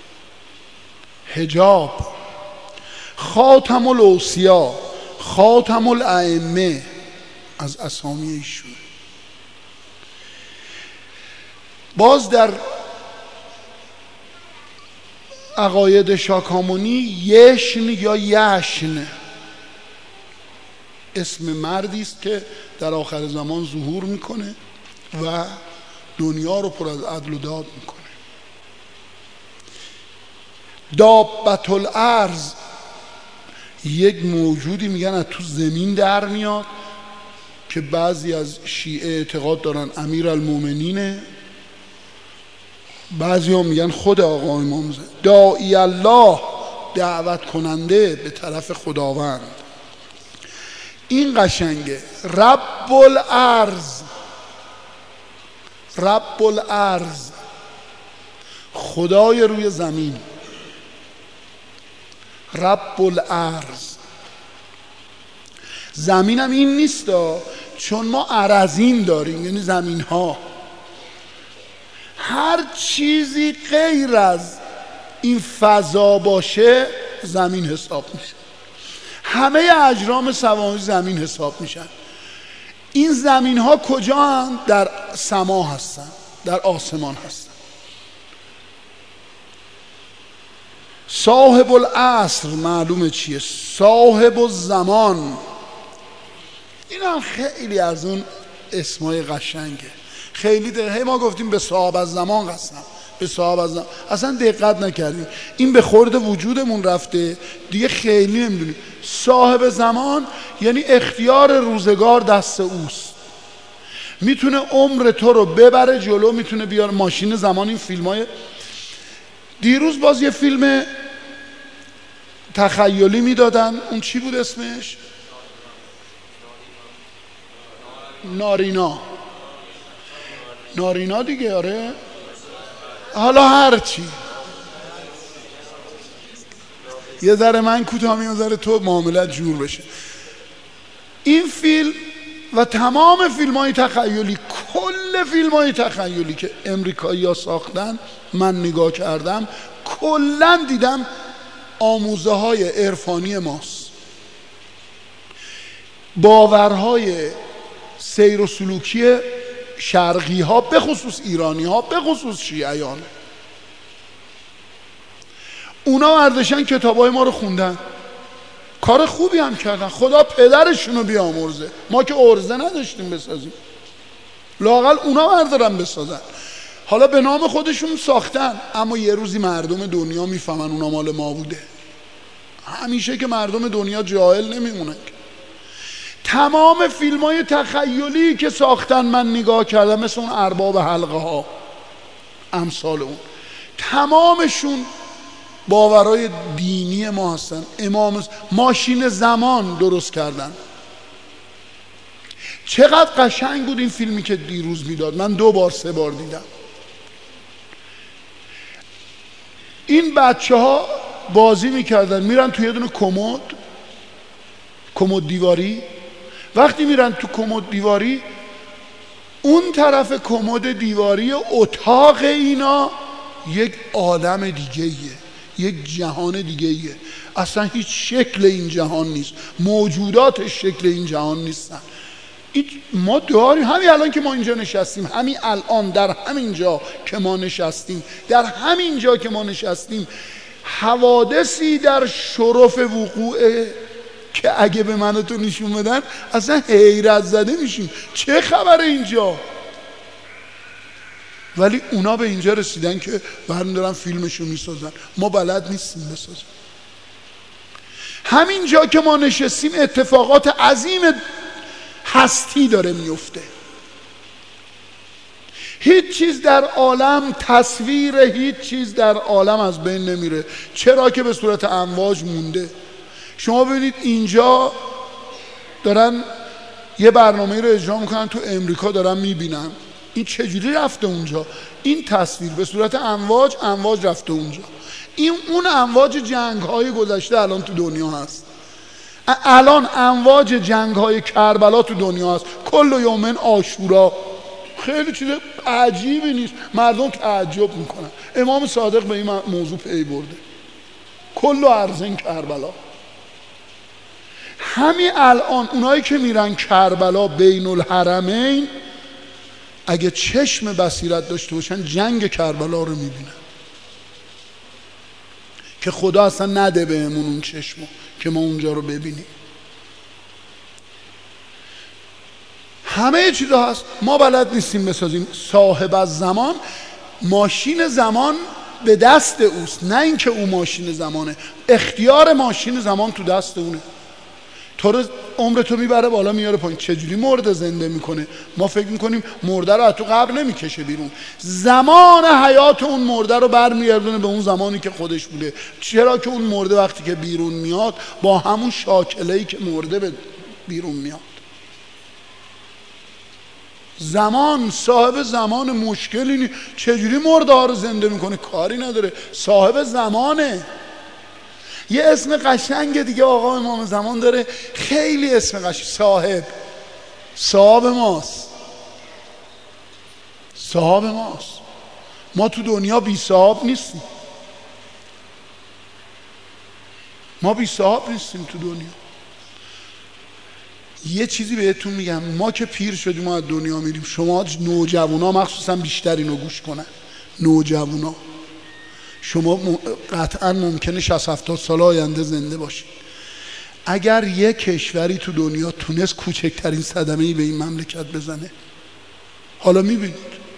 حجاب. خاتم الاوصیا، خاتم الائمه از اسامی ایشونه. باز در عقاید شاکامونی یشن یا یشن اسم مردی است که در آخر زمان ظهور میکنه و دنیا رو پر از عدل و داد میکنه. دابت الارض یک موجودی میگن از تو زمین در میاد که بعضی از شیعه اعتقاد دارن امیر المومنینه، بعضی هم میگن خود آقا امام زاده. داعی الله دعوت کننده به طرف خداوند. این قشنگه. رب الارض، رب الارض خدای روی زمین. رب الارض. زمین هم این نیست چون ما ارضین داریم یعنی زمین ها. هر چیزی غیر از این فضا باشه زمین حساب میشه. همه اجرام سماوی زمین حساب میشن. این زمین ها کجا هستن؟ در سما هستن، در آسمان هستن. صاحب العصر معلومه چیه؟ صاحب الزمان. این هم خیلی از اون اسمای قشنگه. خیلی دقیقه ما گفتیم به صاحب الزمان قسم، به صاحب الزمان اصلا دقت نکردیم. این به خورد وجودمون رفته دیگه خیلی نمیدونیم. صاحب زمان یعنی اختیار روزگار دست اوست. میتونه عمر تو رو ببره جلو، میتونه بیار ماشین زمان. این فیلم های دیروز باز یه فیلم تخیلی میدادن، اون چی بود اسمش؟ نارینا. نارینا دیگه. آره حالا هرچی یه ذره من کوتاه یه ذره تو معاملت جور بشه. این فیلم و تمام فیلم های تخیلی، کل فیلم های تخیلی که امریکایی ها ساختن من نگاه کردم کلن دیدم آموزه های عرفانی ماست. باورهای سیر و سلوکی شرقی ها به خصوص ایرانی ها به خصوص شیعیان، اونا اردشن کتاب های ما رو خوندن، کار خوبی هم کردن. خدا پدرشون رو بیامرزه. ما که ارزه نداشتیم بسازیم، لااقل اونا بردارن بسازن. حالا به نام خودشون ساختن اما یه روزی مردم دنیا میفهمن اونا مال ما بوده. همیشه که مردم دنیا جاهل نمیمونن. تمام فیلم های تخیلی که ساختن من نگاه کردم، مثل اون ارباب حلقه ها امثال اون، تمامشون باورای دینی ما هستن. امام ماشین زمان درست کردن. چقدر قشنگ بود این فیلمی که دیروز میداد. من دو بار سه بار دیدم. این بچه ها بازی میکردن، میرن توی یه دونه کمد کمد دیواری. وقتی میرن تو کمد دیواری، اون طرف کمد دیواری اتاق اینا یک عالم دیگه ایه، یک جهان دیگه ایه. اصلا هیچ شکل این جهان نیست، موجوداتش شکل این جهان نیستن. ما داریم همین الان که ما اینجا نشستیم، همین الان در همین جا که ما نشستیم در همین جا که ما نشستیم حوادثی در شرف وقوعه که اگه به من و تو نشون بدن اصلا حیرت زده میشیم چه خبره اینجا. ولی اونا به اینجا رسیدن که برن دارن فیلمشو میسازن، ما بلد نیستیم بسازیم. همین جا که ما نشستیم اتفاقات عظیم هستی داره میفته. هیچ چیز در عالم تصویر هیچ چیز در عالم از بین نمیره، چرا که به صورت امواج مونده. شما ببینید اینجا دارن یه برنامه رو اجرا میکنن، تو امریکا دارن میبینن این چجوری رفته اونجا. این تصویر به صورت امواج امواج رفته اونجا. این اون امواج جنگ های گذشته الان تو دنیا هست. الان امواج جنگ های کربلا تو دنیا هست. کل یومن عاشورا، خیلی چیز عجیبی نیست، مردم تعجب میکنن. امام صادق به این موضوع پی برده، کل ارزن کربلا. همین الان اونایی که میرن کربلا بین الحرمین اگه چشم بصیرت داشته باشن جنگ کربلا رو میبینن که خدا اصلا نده بهمون اون چشمو که ما اونجا رو ببینیم. همه چیزا هست، ما بلد نیستیم بسازیم. صاحب از زمان، ماشین زمان به دست اوست، نه اینکه او ماشین زمانه. اختیار ماشین زمان تو دست اونه. تو رو عمر تو میبره بالا میاره پایین. چجوری مرده زنده میکنه؟ ما فکر میکنیم مرده رو از تو قبر نمیکشه بیرون، زمان حیات اون مرده رو برمیگردونه به اون زمانی که خودش بوده. چرا که اون مرده وقتی که بیرون میاد با همون شاکله‌ای که مرده به بیرون میاد. زمان، صاحب زمان مشکلی نیست. چجوری مرده ها رو زنده میکنه؟ کاری نداره، صاحب زمانه. یه اسم قشنگ دیگه آقا امام زمان داره، خیلی اسم قشنگ، صاحب. صاحب ماست، صاحب ماست. ما تو دنیا بی صاحب نیستیم، ما بی صاحب نیستیم تو دنیا. یه چیزی بهتون میگم، ما که پیر شدیم ما از دنیا میریم. شما نوجوانا مخصوصا بیشتر اینو گوش کنن، نوجوانا شما قطعا ممکنه شصت هفتاد سال آینده زنده باشید. اگر یک کشوری تو دنیا تونست کوچکترین صدمه‌ای به این مملکت بزنه، حالا میبینید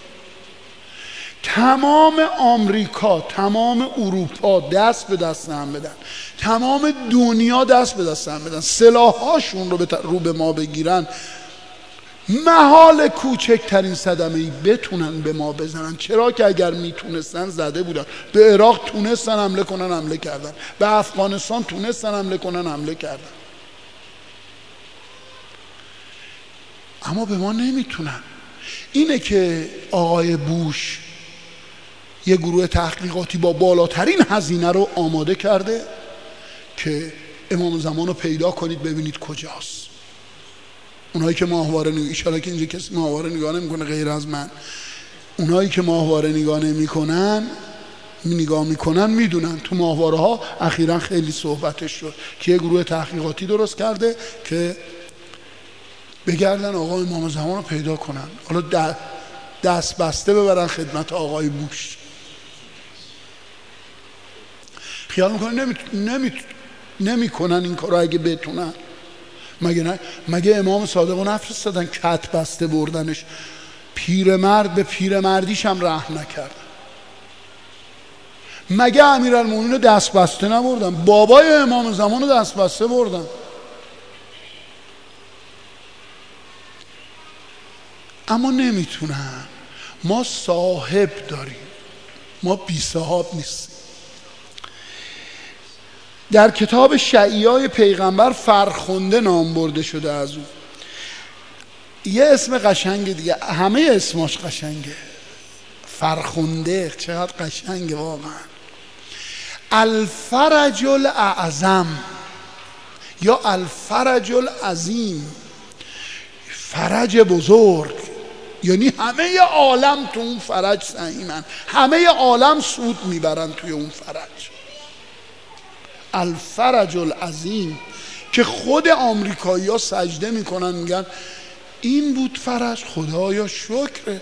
تمام آمریکا، تمام اروپا دست به دست هم بدن، تمام دنیا دست به دست هم بدن، سلاحاشون رو رو به ما بگیرن، محال کوچکترین صدمه‌ای بتونن به ما بزنن. چرا که اگر میتونستن زده بودن. به عراق تونستن حمله کنن، حمله کردن. به افغانستان تونستن حمله کنن، حمله کردن. اما به ما نمیتونن. اینه که آقای بوش یه گروه تحقیقاتی با بالاترین هزینه رو آماده کرده که امام زمان رو پیدا کنید ببینید کجاست. اونایی که ماهواره نگاه، ایشالا که اینجا کسی ماهواره نگاه نمیکنه غیر از من، اونایی که ماهواره نگاه نمیکنن نگاه میکنن میدونن تو ماهواره ها اخیراً خیلی صحبتش شد که یه گروه تحقیقاتی درست کرده که بگردن آقای امام زمان رو پیدا کنن، حالا دست بسته ببرن خدمت آقای بوش. خیال میکنن نمی... نمی... نمی کنن این کار رو اگه بتونن. مگه نه؟ مگه امام صادق رو نفرستادن کت بسته بردنش؟ پیرمرد به پیرمردیش هم رحم نکردن. مگه امیرالمومنین دست بسته نبردن؟ بابای امام زمان رو دست بسته بردن. اما نمیتونن. ما صاحب داریم، ما بی صاحب نیستیم. در کتاب شعیای پیغمبر فرخنده نام برده شده از او. یه اسم قشنگ دیگه، همه اسماش قشنگه. فرخنده چقدر قشنگه واقعا. الفرج الاعظم، یا الفرج العظیم، فرج بزرگ، یعنی همه عالم تو اون فرج سهیمن، همه عالم سود میبرن توی اون فرج. الفرج العظیم که خود آمریکایی ها سجده میکنن میگن این بود فرج، خدایا شکرت.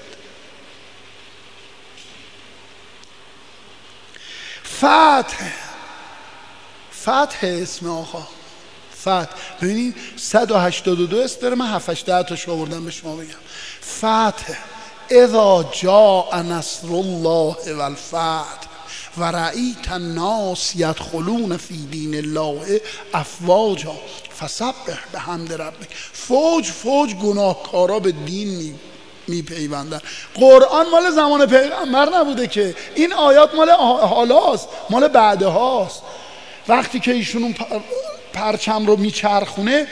فتح، فتح اسم آقا فتح. ببینید صد و هشتاد و دو اسم داره، من هفت هشت ده تاش آوردم به شما بگم. فتح، اذا جاء نصر الله والفتح و رأیت الناس یدخلون فی دین الله افواجا فسبح بحمد ربک. فوج فوج گناهکارا به دین می میپیوندن. قرآن مال زمان پیغمبر نبوده که، این آیات مال حالاست، مال بعدهاست. وقتی که ایشون اون پرچم رو میچرخونه،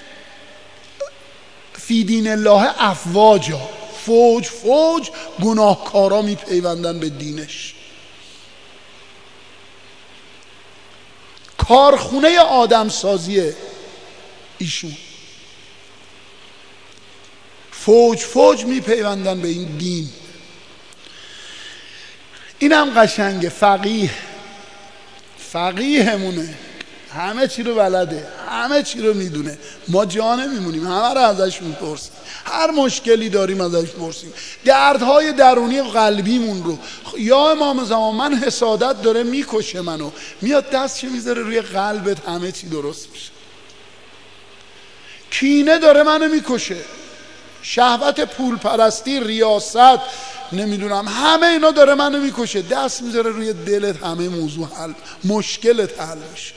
فی دین الله افواجا، فوج فوج گناهکارا میپیوندن به دینش. کارخونه آدم سازیه ایشون، فوج فوج میپیوندن به این دین. اینم قشنگه. فقیه، فقیهمونه، همه چی رو بلده، همه چی رو میدونه. ما جا نمیمونیم، همه رو ازش میپرسیم، هر مشکلی داریم ازش میپرسیم، دردهای درونی قلبیمون رو. یا امام زمان من حسادت داره میکشه منو، میاد دستش میذاره روی قلبت، همه چی درست میشه. کینه داره منو میکشه، شهوت پول پرستی، ریاست، نمیدونم، همه اینا داره منو میکشه، دست میذاره روی دلت، همه موضوع حل، مشکلت حل میشه.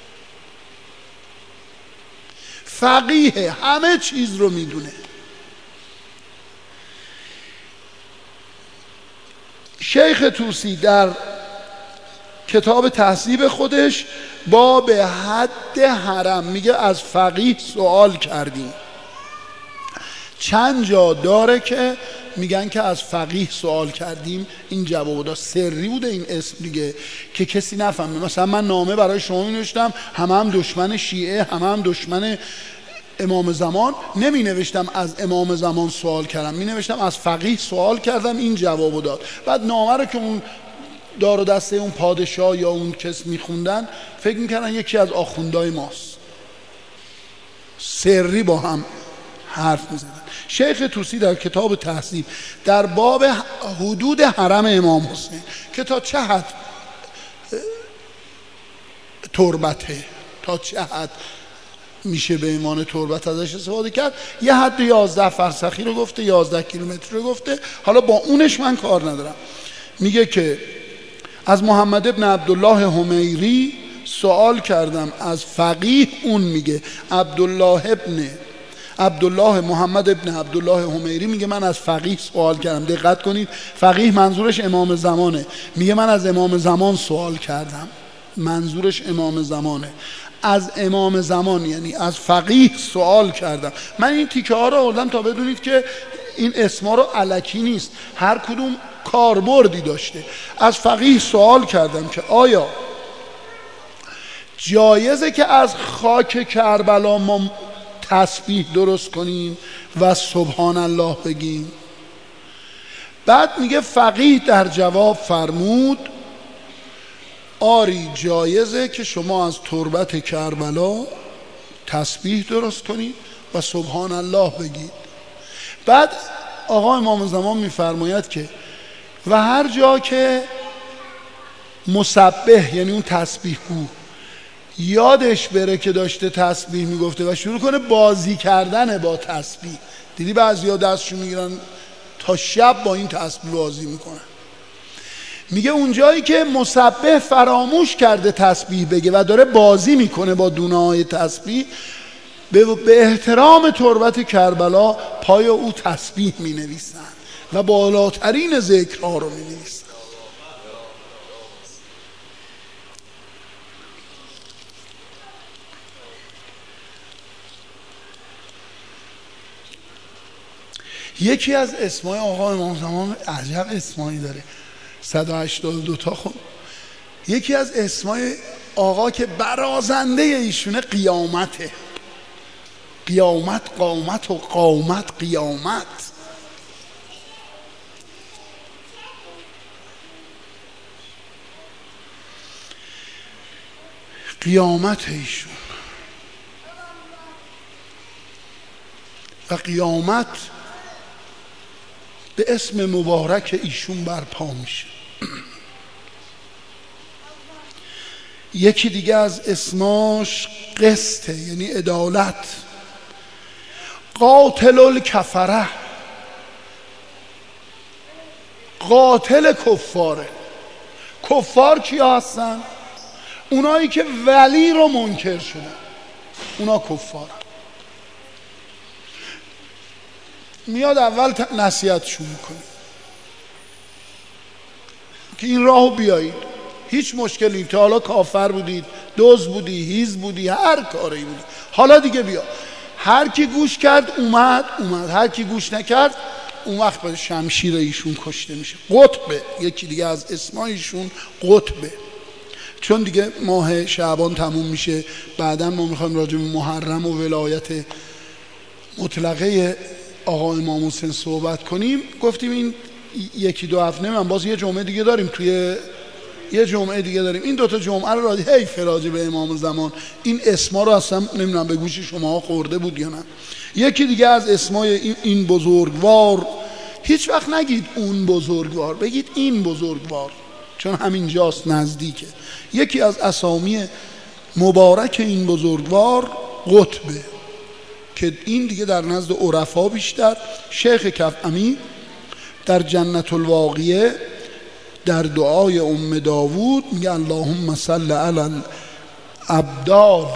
فقیه، همه چیز رو میدونه. شیخ طوسی در کتاب تهذیب خودش باب حد حرم میگه از فقیه سوال کردیم. چند جا داره که میگن که از فقیه سوال کردیم، این جواب داد. سری بوده این اسم دیگه که کسی نفهمه. مثلا من نامه برای شما نوشتم، همه هم دشمن شیعه، همه هم دشمن امام زمان، نمی نوشتم از امام زمان سوال کردم، می نوشتم از فقیه سوال کردم، این جوابو داد. بعد نامه رو که اون دار و دسته اون پادشاه یا اون کس میخوندن، فکر میکردن یکی از آخوندهای ماست. سری با هم حرف میزدن. شیخ طوسی در کتاب تهذیب در باب حدود حرم امام حسین که تا چه حد تربته، تا چه حد میشه به عنوان تربت ازش استفاده کرد، یه حد یازده فرسخی رو گفته، یازده کیلومتر رو گفته. حالا با اونش من کار ندارم. میگه که از محمد ابن عبدالله حمیری سوال کردم از فقیه، اون میگه عبدالله ابن عبدالله محمد ابن عبدالله حمیری میگه من از فقیه سوال کردم. دقت کنید، فقیه منظورش امام زمانه. میگه من از امام زمان سوال کردم، منظورش امام زمانه. از امام زمان یعنی از فقیه سوال کردم. من این تیکه ها رو آوردم تا بدونید که این اسما رو الکی نیست، هر کدوم کاربردی داشته. از فقیه سوال کردم که آیا جایزه که از خاک کربلا ما تسبیح درست کنیم و سبحان الله بگیم؟ بعد میگه فقیه در جواب فرمود آری، جایزه که شما از تربت کربلا تسبیح درست کنید و سبحان الله بگید. بعد آقا امام زمان میفرماید که و هر جا که مسبح یعنی اون تسبیح گو یادش بره که داشته تسبیح میگفته و شروع کنه بازی کردن با تسبیح. دیدی بعضیا دستشون میگیرن تا شب با این تسبیح بازی میکنن. میگه اونجایی که مسبح فراموش کرده تسبیح بگه و داره بازی میکنه با دونه‌های تسبیح، به احترام تربت کربلا پای او تسبیح مینویسن و بالاترین ذکرها رو مینویسن. یکی از اسمای آقا امام زمان، عجب اسمایی داره، صد و هشتاد و دو تا. خب یکی از اسمای آقا که برازنده ایشونه قیامته. قیامت قامت و قامت قیامت. قیامت ایشون و قیامت به اسم مبارک ایشون برپا میشه. یکی دیگه از اسماش قسطه، یعنی عدالت. قاتل الکفره، قاتل کفاره. کفار کیا هستن؟ اونایی که ولی رو منکر شدن، اونا کفارن. میاد اول نصیحتشون میکنه که این راهو بیایید، هیچ مشکلی نیست. تا حالا کافر بودید، دزد بودی، هیز بودی، هر کاری بودی، حالا دیگه بیا. هر کی گوش کرد اومد اومد، هر کی گوش نکرد اون وقت به شمشیر ایشون کشته میشه. قطبه، یکی دیگه از اسمایشون قطبه. چون دیگه ماه شعبان تموم میشه، بعدا ما میخوایم راجع به محرم و ولایت مطلقه آقا امام حسین صحبت کنیم. گفتیم این یکی دو هفته من باز یه جمعه دیگه داریم، توی یه جمعه دیگه داریم. این دوتا جمعه رو راجع حیف راجع به امام زمان این اسما رو اصلا نمیدونم به گوش شما خورده بود یا نه. یکی دیگه از اسمای این بزرگوار، هیچ وقت نگید اون بزرگوار، بگید این بزرگوار، چون همین جاست، نزدیکه. یکی از اسامی مبارک این بزرگوار قطبه که این دیگه در نزد عرفا بیشتر. شیخ کفعمی در جنت الواقیه در دعای ام داوود میگه اللهم صل علی الابدال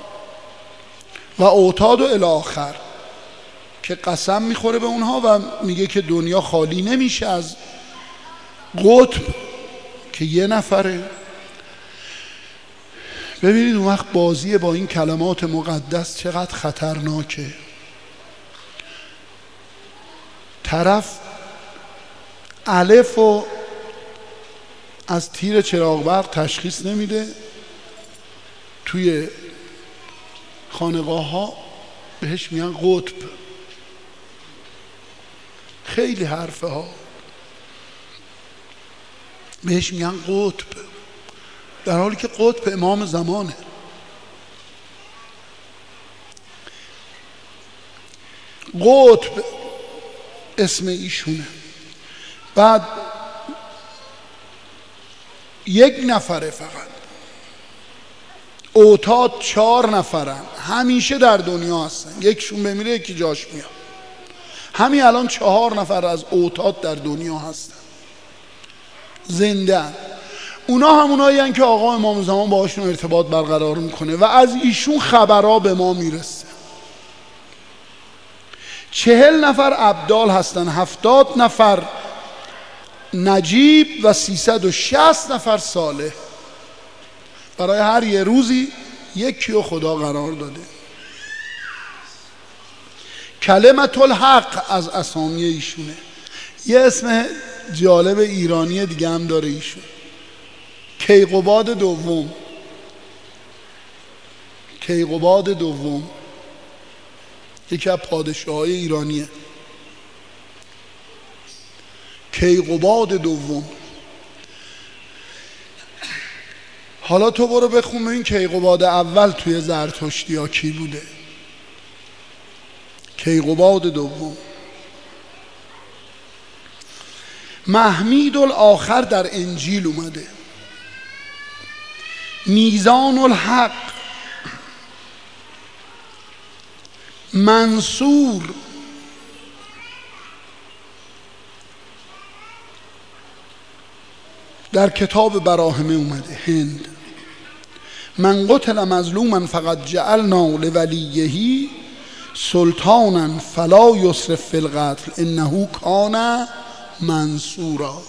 و اوتاد و الاخر، که قسم میخوره به اونها و میگه که دنیا خالی نمیشه از قطب که یه نفره. ببینید اون وقت بازی با این کلمات مقدس چقدر خطرناکه. طرف الف و از تیر چراغ برق تشخیص نمیده، توی خانقاه ها بهش میگن قطب. خیلی حرفه ها بهش میگن قطب، در حالی که قطب امام زمانه. قطب اسم ایشونه. بعد یک نفره فقط، اوتاد چهار نفرن، همیشه در دنیا هستن، یکشون بمیره یکی جاش میاد. همین الان چهار نفر از اوتاد در دنیا هستن، زنده. اونا همونایی هن که آقا امام زمان باهاشون ارتباط برقرار میکنه و از ایشون خبرها به ما میرسه. چهل نفر ابدال هستن، هفتاد نفر نجیب و سیصد و شصت نفر صالح. برای هر یه روزی یکی رو خدا قرار داده. کلمت الحق از اسامی ایشونه. یه اسم جالب ایرانی دیگه هم داره ایشون، کیقوباد دوم. کیقوباد دوم یکی از پادشاهای ایرانیه. کیقوباد دوم. حالا تو برو بخون ببین کیقوباد اول توی زرتشتی ها کی بوده. کیقوباد دوم. محمید الاخر در انجیل اومده. میزان الحق، منصور، در کتاب براهمه اومده. هند. من قتل مظلوما فقد جعلنا لولیه سلطانا فلا یسرف فی القتل انه کان منصورا.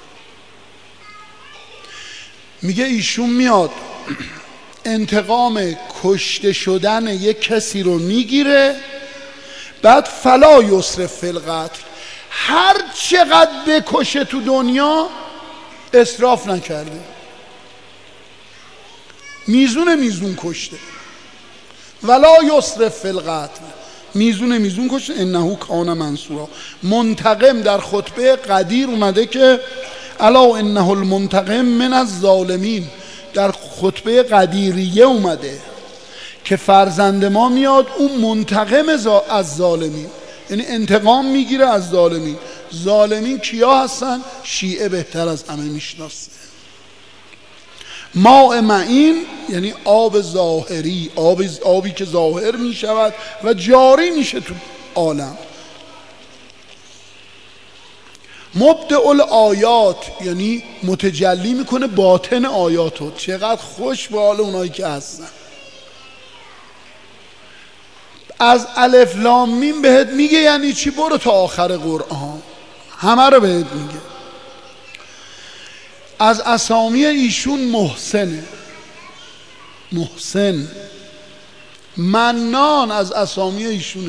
میگه ایشون میاد انتقام کشته شدن یک کسی رو میگیره، بعد فلا یسرف فی القتل، هر چقدر بکشه تو دنیا اسراف نکرده. میزون میزون کشته. ولا یسرف فی القتل، میزون میزون کشته. انه کان منصورا. منتقم در خطبه قدیر اومده که الا انه المنتقم من الظالمین، در خطبه قدیریه اومده که فرزند ما میاد اون منتقم از ظالمین، یعنی انتقام میگیره از ظالمین. ظالمین کیا هستن؟ شیعه بهتر از همه میشناسه. ماء معین یعنی آب ظاهری، آب آبی که ظاهر میشود و جاری میشه تو عالم. مبدع الآیات یعنی متجلی میکنه باطن آیاتو. چقدر خوش به حال اونایی که هستن. از الف لام میم بهت میگه یعنی چی، برو تا آخر قرآن همه رو بهت میگه. از اسامی ایشون محسنه، محسن. منان از اسامی ایشونه.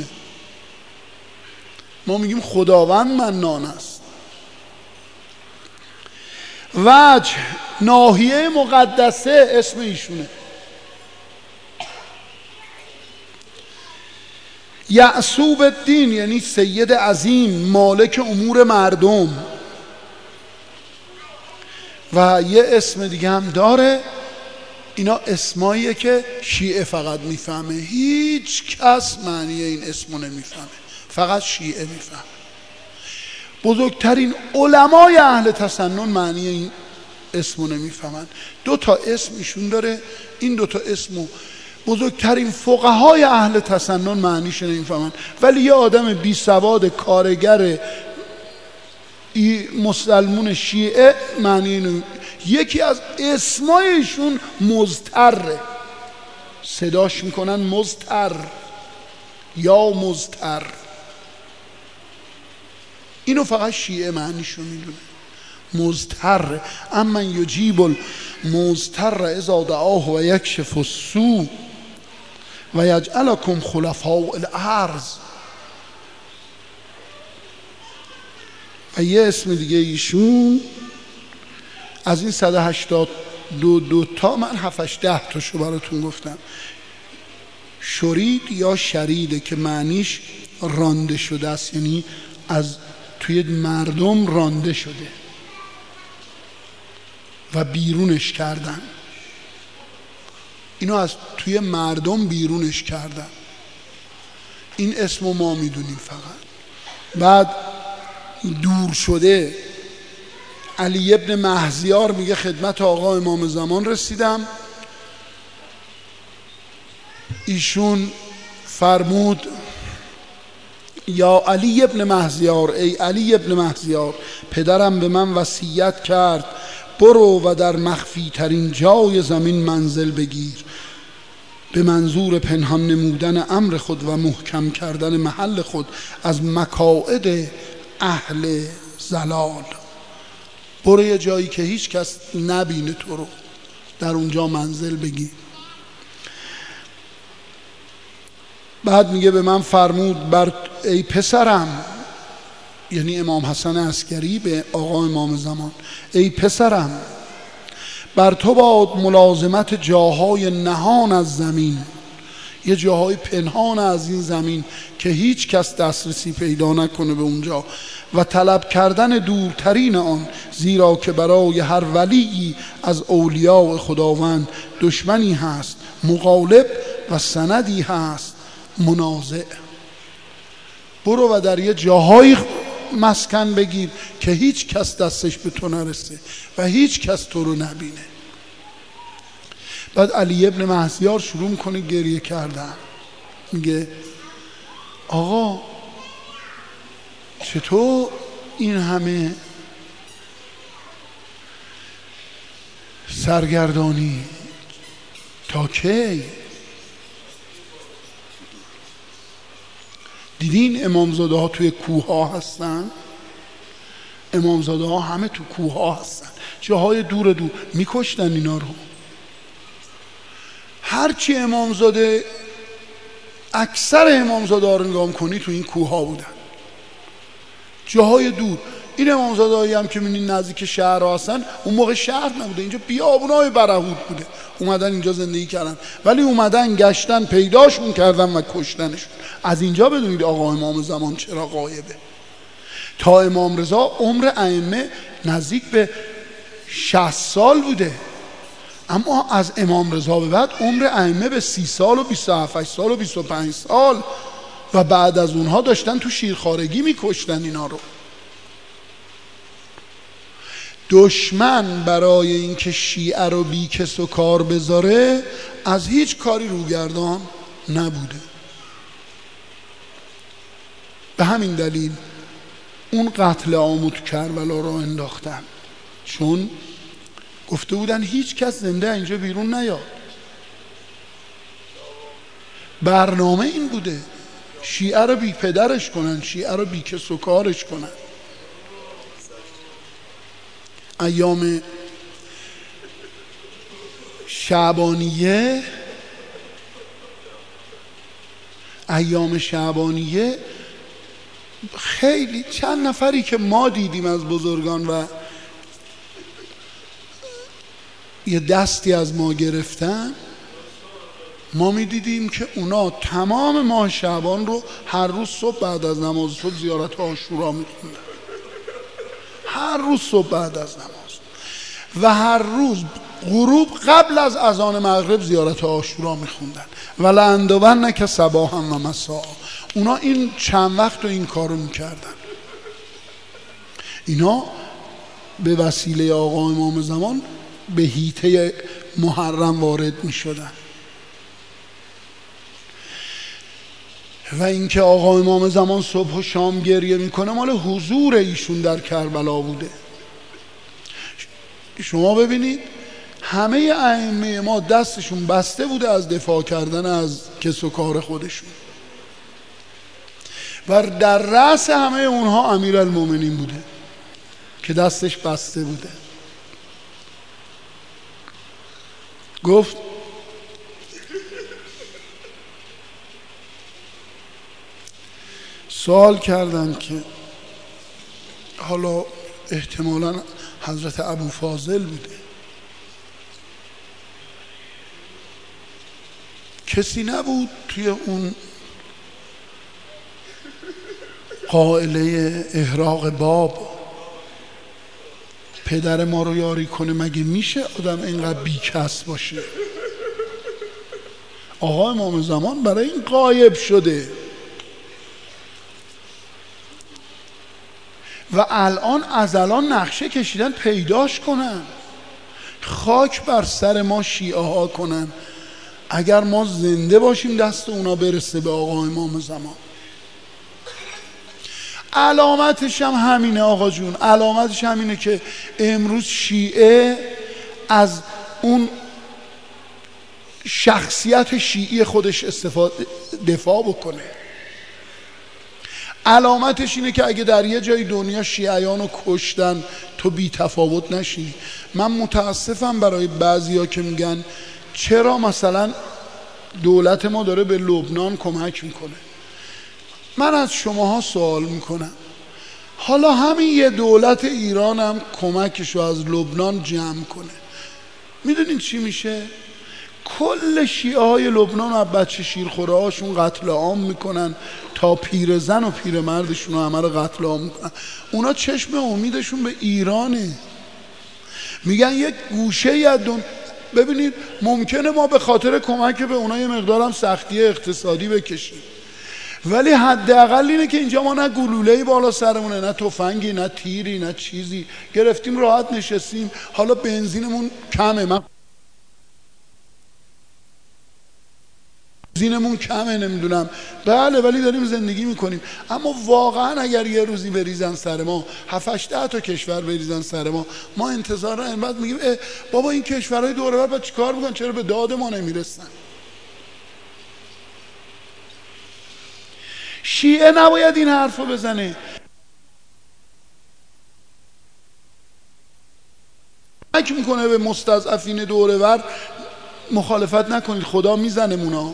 ما میگیم خداوند منان است. وجه ناحیه مقدسه اسم ایشونه. یعصوب الدین یعنی سید عظیم، مالک امور مردم. و یه اسم دیگه هم داره. اینا اسماییه که شیعه فقط میفهمه، هیچ کس معنی این اسمو نمیفهمه، فقط شیعه میفهمه. بزرگترین علمای اهل تسنن معنی این اسمو نمیفهمن. دو تا اسم ایشون داره، این دو تا اسمو بزرگترین فقهای اهل تسنن معنیش نمیفهمن، ولی یه آدم بی سواد کارگر مسلمون شیعه معنی اینو. یکی از اسمایشون مضطره، صداش میکنن مضطر یا مضطر. اینو فقط شیعه معنیشو میدونه، مضطر. اما یجیب المضطر اذا دعاه و یکشف السوء و یجعلکم خلفاء الارض. و یه اسم دیگه ایشون از این صد و هشتاد و دو تا من هفتش ده تاشو براتون گفتم. شرید یا شریده که معنیش رانده شده است، یعنی از توی مردم رانده شده و بیرونش کردن. اینو از توی مردم بیرونش کردن. این اسمو ما میدونیم فقط. بعد دور شده. علی ابن مهزیار میگه خدمت آقا امام زمان رسیدم، ایشون فرمود یا علی ابن مهزیار، ای علی ابن مهزیار، پدرم به من وصیت کرد برو و در مخفی ترین جای زمین منزل بگیر، به منظور پنهان نمودن امر خود و محکم کردن محل خود از مقاعد اهل زلال. برو یه جایی که هیچ کس نبینه تو رو، در اونجا منزل بگیر. بعد میگه به من فرمود بر ای پسرم، یعنی امام حسن عسکری به آقا امام زمان، ای پسرم بر تو باد ملازمت جاهای نهان از زمین، یه جاهای پنهان از این زمین که هیچ کس دسترسی پیدا نکنه به اونجا، و طلب کردن دورترین آن، زیرا که برای هر ولی از اولیاء خداوند دشمنی هست مغالب و سندی هست منازع. برو و در یه جاهای مسکن بگیر که هیچ کس دستش به تو نرسه و هیچ کس تو رو نبینه. بعد علی ابن مهزیار شروع میکنه گریه کردن، میگه آقا چطور این همه سرگردانی تا کی؟ دیدین امامزاده ها توی کوه ها هستن؟ امامزاده ها همه تو کوه ها هستن، جاهای دور دور، میکشتن اینا رو. هرچی امامزاده، اکثر امامزاده ها رو نگاه کنی تو این کوه ها بودن، جاهای دور. این امامزاده هایی هم که میبینین نزدیک شهر هستن، اون موقع شهر نبوده، اینجا بیابونای برهوت بوده، اومدن اینجا زندگی کردن، ولی اومدن گشتن پیداشون کردن و کشتنشون. از اینجا بدونید آقا امام زمان چرا غایبه. تا امام رضا عمر ائمه نزدیک به شصت سال بوده، اما از امام رضا به بعد عمر ائمه به سی سال و بیست و هفت سال و بیست و پنج سال و بعد از اونها داشتن تو شیرخوارگی میکشتن اینا رو. دشمن برای اینکه شیعه رو بی کس و کار بذاره از هیچ کاری روگردان نبوده. به همین دلیل اون قتل عام تو کربلا رو انداختن، چون گفته بودن هیچ کس زنده اینجا بیرون نیاد. برنامه این بوده شیعه رو بی پدرش کنن، شیعه رو بی کس و کارش کنن. ایام شعبانیه ایام شعبانیه خیلی چند نفری که ما دیدیم از بزرگان و یه دستی از ما گرفتن، ما می دیدیم که اونا تمام ماه شعبان رو هر روز صبح بعد از نماز صبح زیارت عاشورا می خوندن. هر روز صبح بعد از نماز و هر روز غروب قبل از اذان مغرب زیارت عاشورا می خوندن. ولا اندون که صباحا و مساء. اونا این چند وقت رو این کارو می کردن. اینا به وسیله آقا امام زمان به حیطه محرم وارد می شدن. و اینکه آقا امام زمان صبح و شام گریه میکنه مال حضور ایشون در کربلا بوده. شما ببینید همه ائمه ما دستشون بسته بوده از دفاع کردن از کس و کار خودشون و در رأس همه اونها امیرالمومنین بوده که دستش بسته بوده. گفت سوال کردن که حالا احتمالاً حضرت ابو فاضل بوده، کسی نبود توی اون قائله احراق باب پدر ما رو یاری کنه؟ مگه میشه آدم اینقدر بیکس باشه؟ آقا امام زمان برای این غایب شده و الان از الان نقشه کشیدن پیداش کنن، خاک بر سر ما شیعه ها کنن اگر ما زنده باشیم دست اونا برسه به آقا امام زمان. علامتش هم همینه آقا جون، علامتش همینه که امروز شیعه از اون شخصیت شیعی خودش استفاده دفاع بکنه. علامتش اینه که اگه در یه جای دنیا شیعیان رو کشتن تو بی تفاوت نشی. من متاسفم برای بعضیا که میگن چرا مثلا دولت ما داره به لبنان کمک میکنه. من از شماها سوال میکنم حالا همین یه دولت ایران هم کمکشو از لبنان جمع کنه، میدونین چی میشه؟ کل شیعه های لبنان و بچه شیرخوره هاشون قتل عام میکنن تا پیرزن و پیرمردشون رو همه رو قتل عام میکنن. اونا چشم امیدشون به ایرانه. میگن یک گوشه از دون ببینید ممکنه ما به خاطر کمک به اونا یه مقدارم سختی اقتصادی بکشیم، ولی حداقل اینه که اینجا ما نه گلوله‌ای بالا سرمونه، نه تفنگی، نه تیری، نه چیزی گرفتیم راحت نشستیم. حالا بنزینمون کمه، من بنزینمون کمه نمیدونم بله، ولی داریم زندگی میکنیم. اما واقعا اگر یه روزی بریزن سر ما، هفتش ده تا کشور بریزن سر ما، ما انتظار این بعد میگیم بابا این کشورهای دور و بر باید چیکار میکنن؟ چرا به داد ما نمیرسن؟ شیعه نباید این حرفو بزنه. کمک میکنه به مستضعفین دور و بر، مخالفت نکنید خدا میزنه مونا.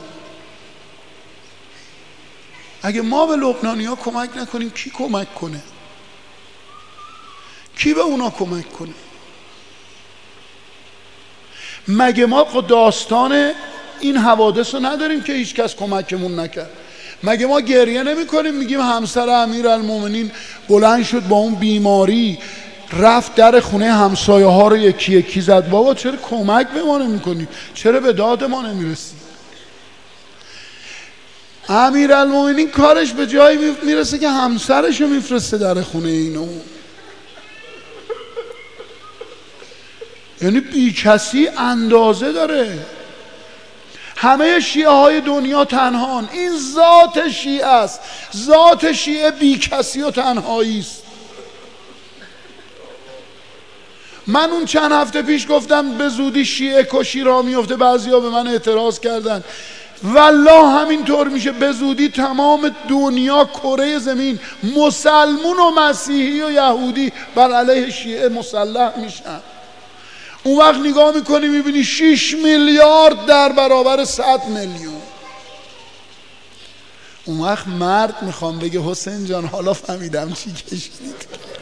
اگه ما به لبنانی ها کمک نکنیم کی کمک کنه؟ کی به اونا کمک کنه؟ مگه ما داستان این حوادث رو نداریم که هیچ کس کمکمون نکرد؟ مگه ما گریه نمی کنیم میگیم همسر امیرالمومنین بلند شد با اون بیماری رفت در خونه همسایه ها رو یکی یکی زد؟ بابا چرا کمک به ما نمی کنی؟ چرا به داد ما نمی رسی؟ امیرالمومنین کارش به جایی میرسه که همسرش رو میفرسته در خونه اینو. یعنی بی کسی اندازه داره. همه شیعه های دنیا تنهان، این ذات شیعه است. ذات شیعه بی کسی و تنهایی است. من اون چند هفته پیش گفتم به زودی شیعه کشی را میفته، بعضیا به من اعتراض کردن. والله همینطور میشه، به زودی تمام دنیا کره زمین مسلمون و مسیحی و یهودی بر علیه شیعه مسلح میشن. اون وقت نگاه میکنی میبینی شش میلیارد در برابر صد میلیون. اون وقت مرد میخوام بگه حسین جان حالا فهمیدم چی کشیدید.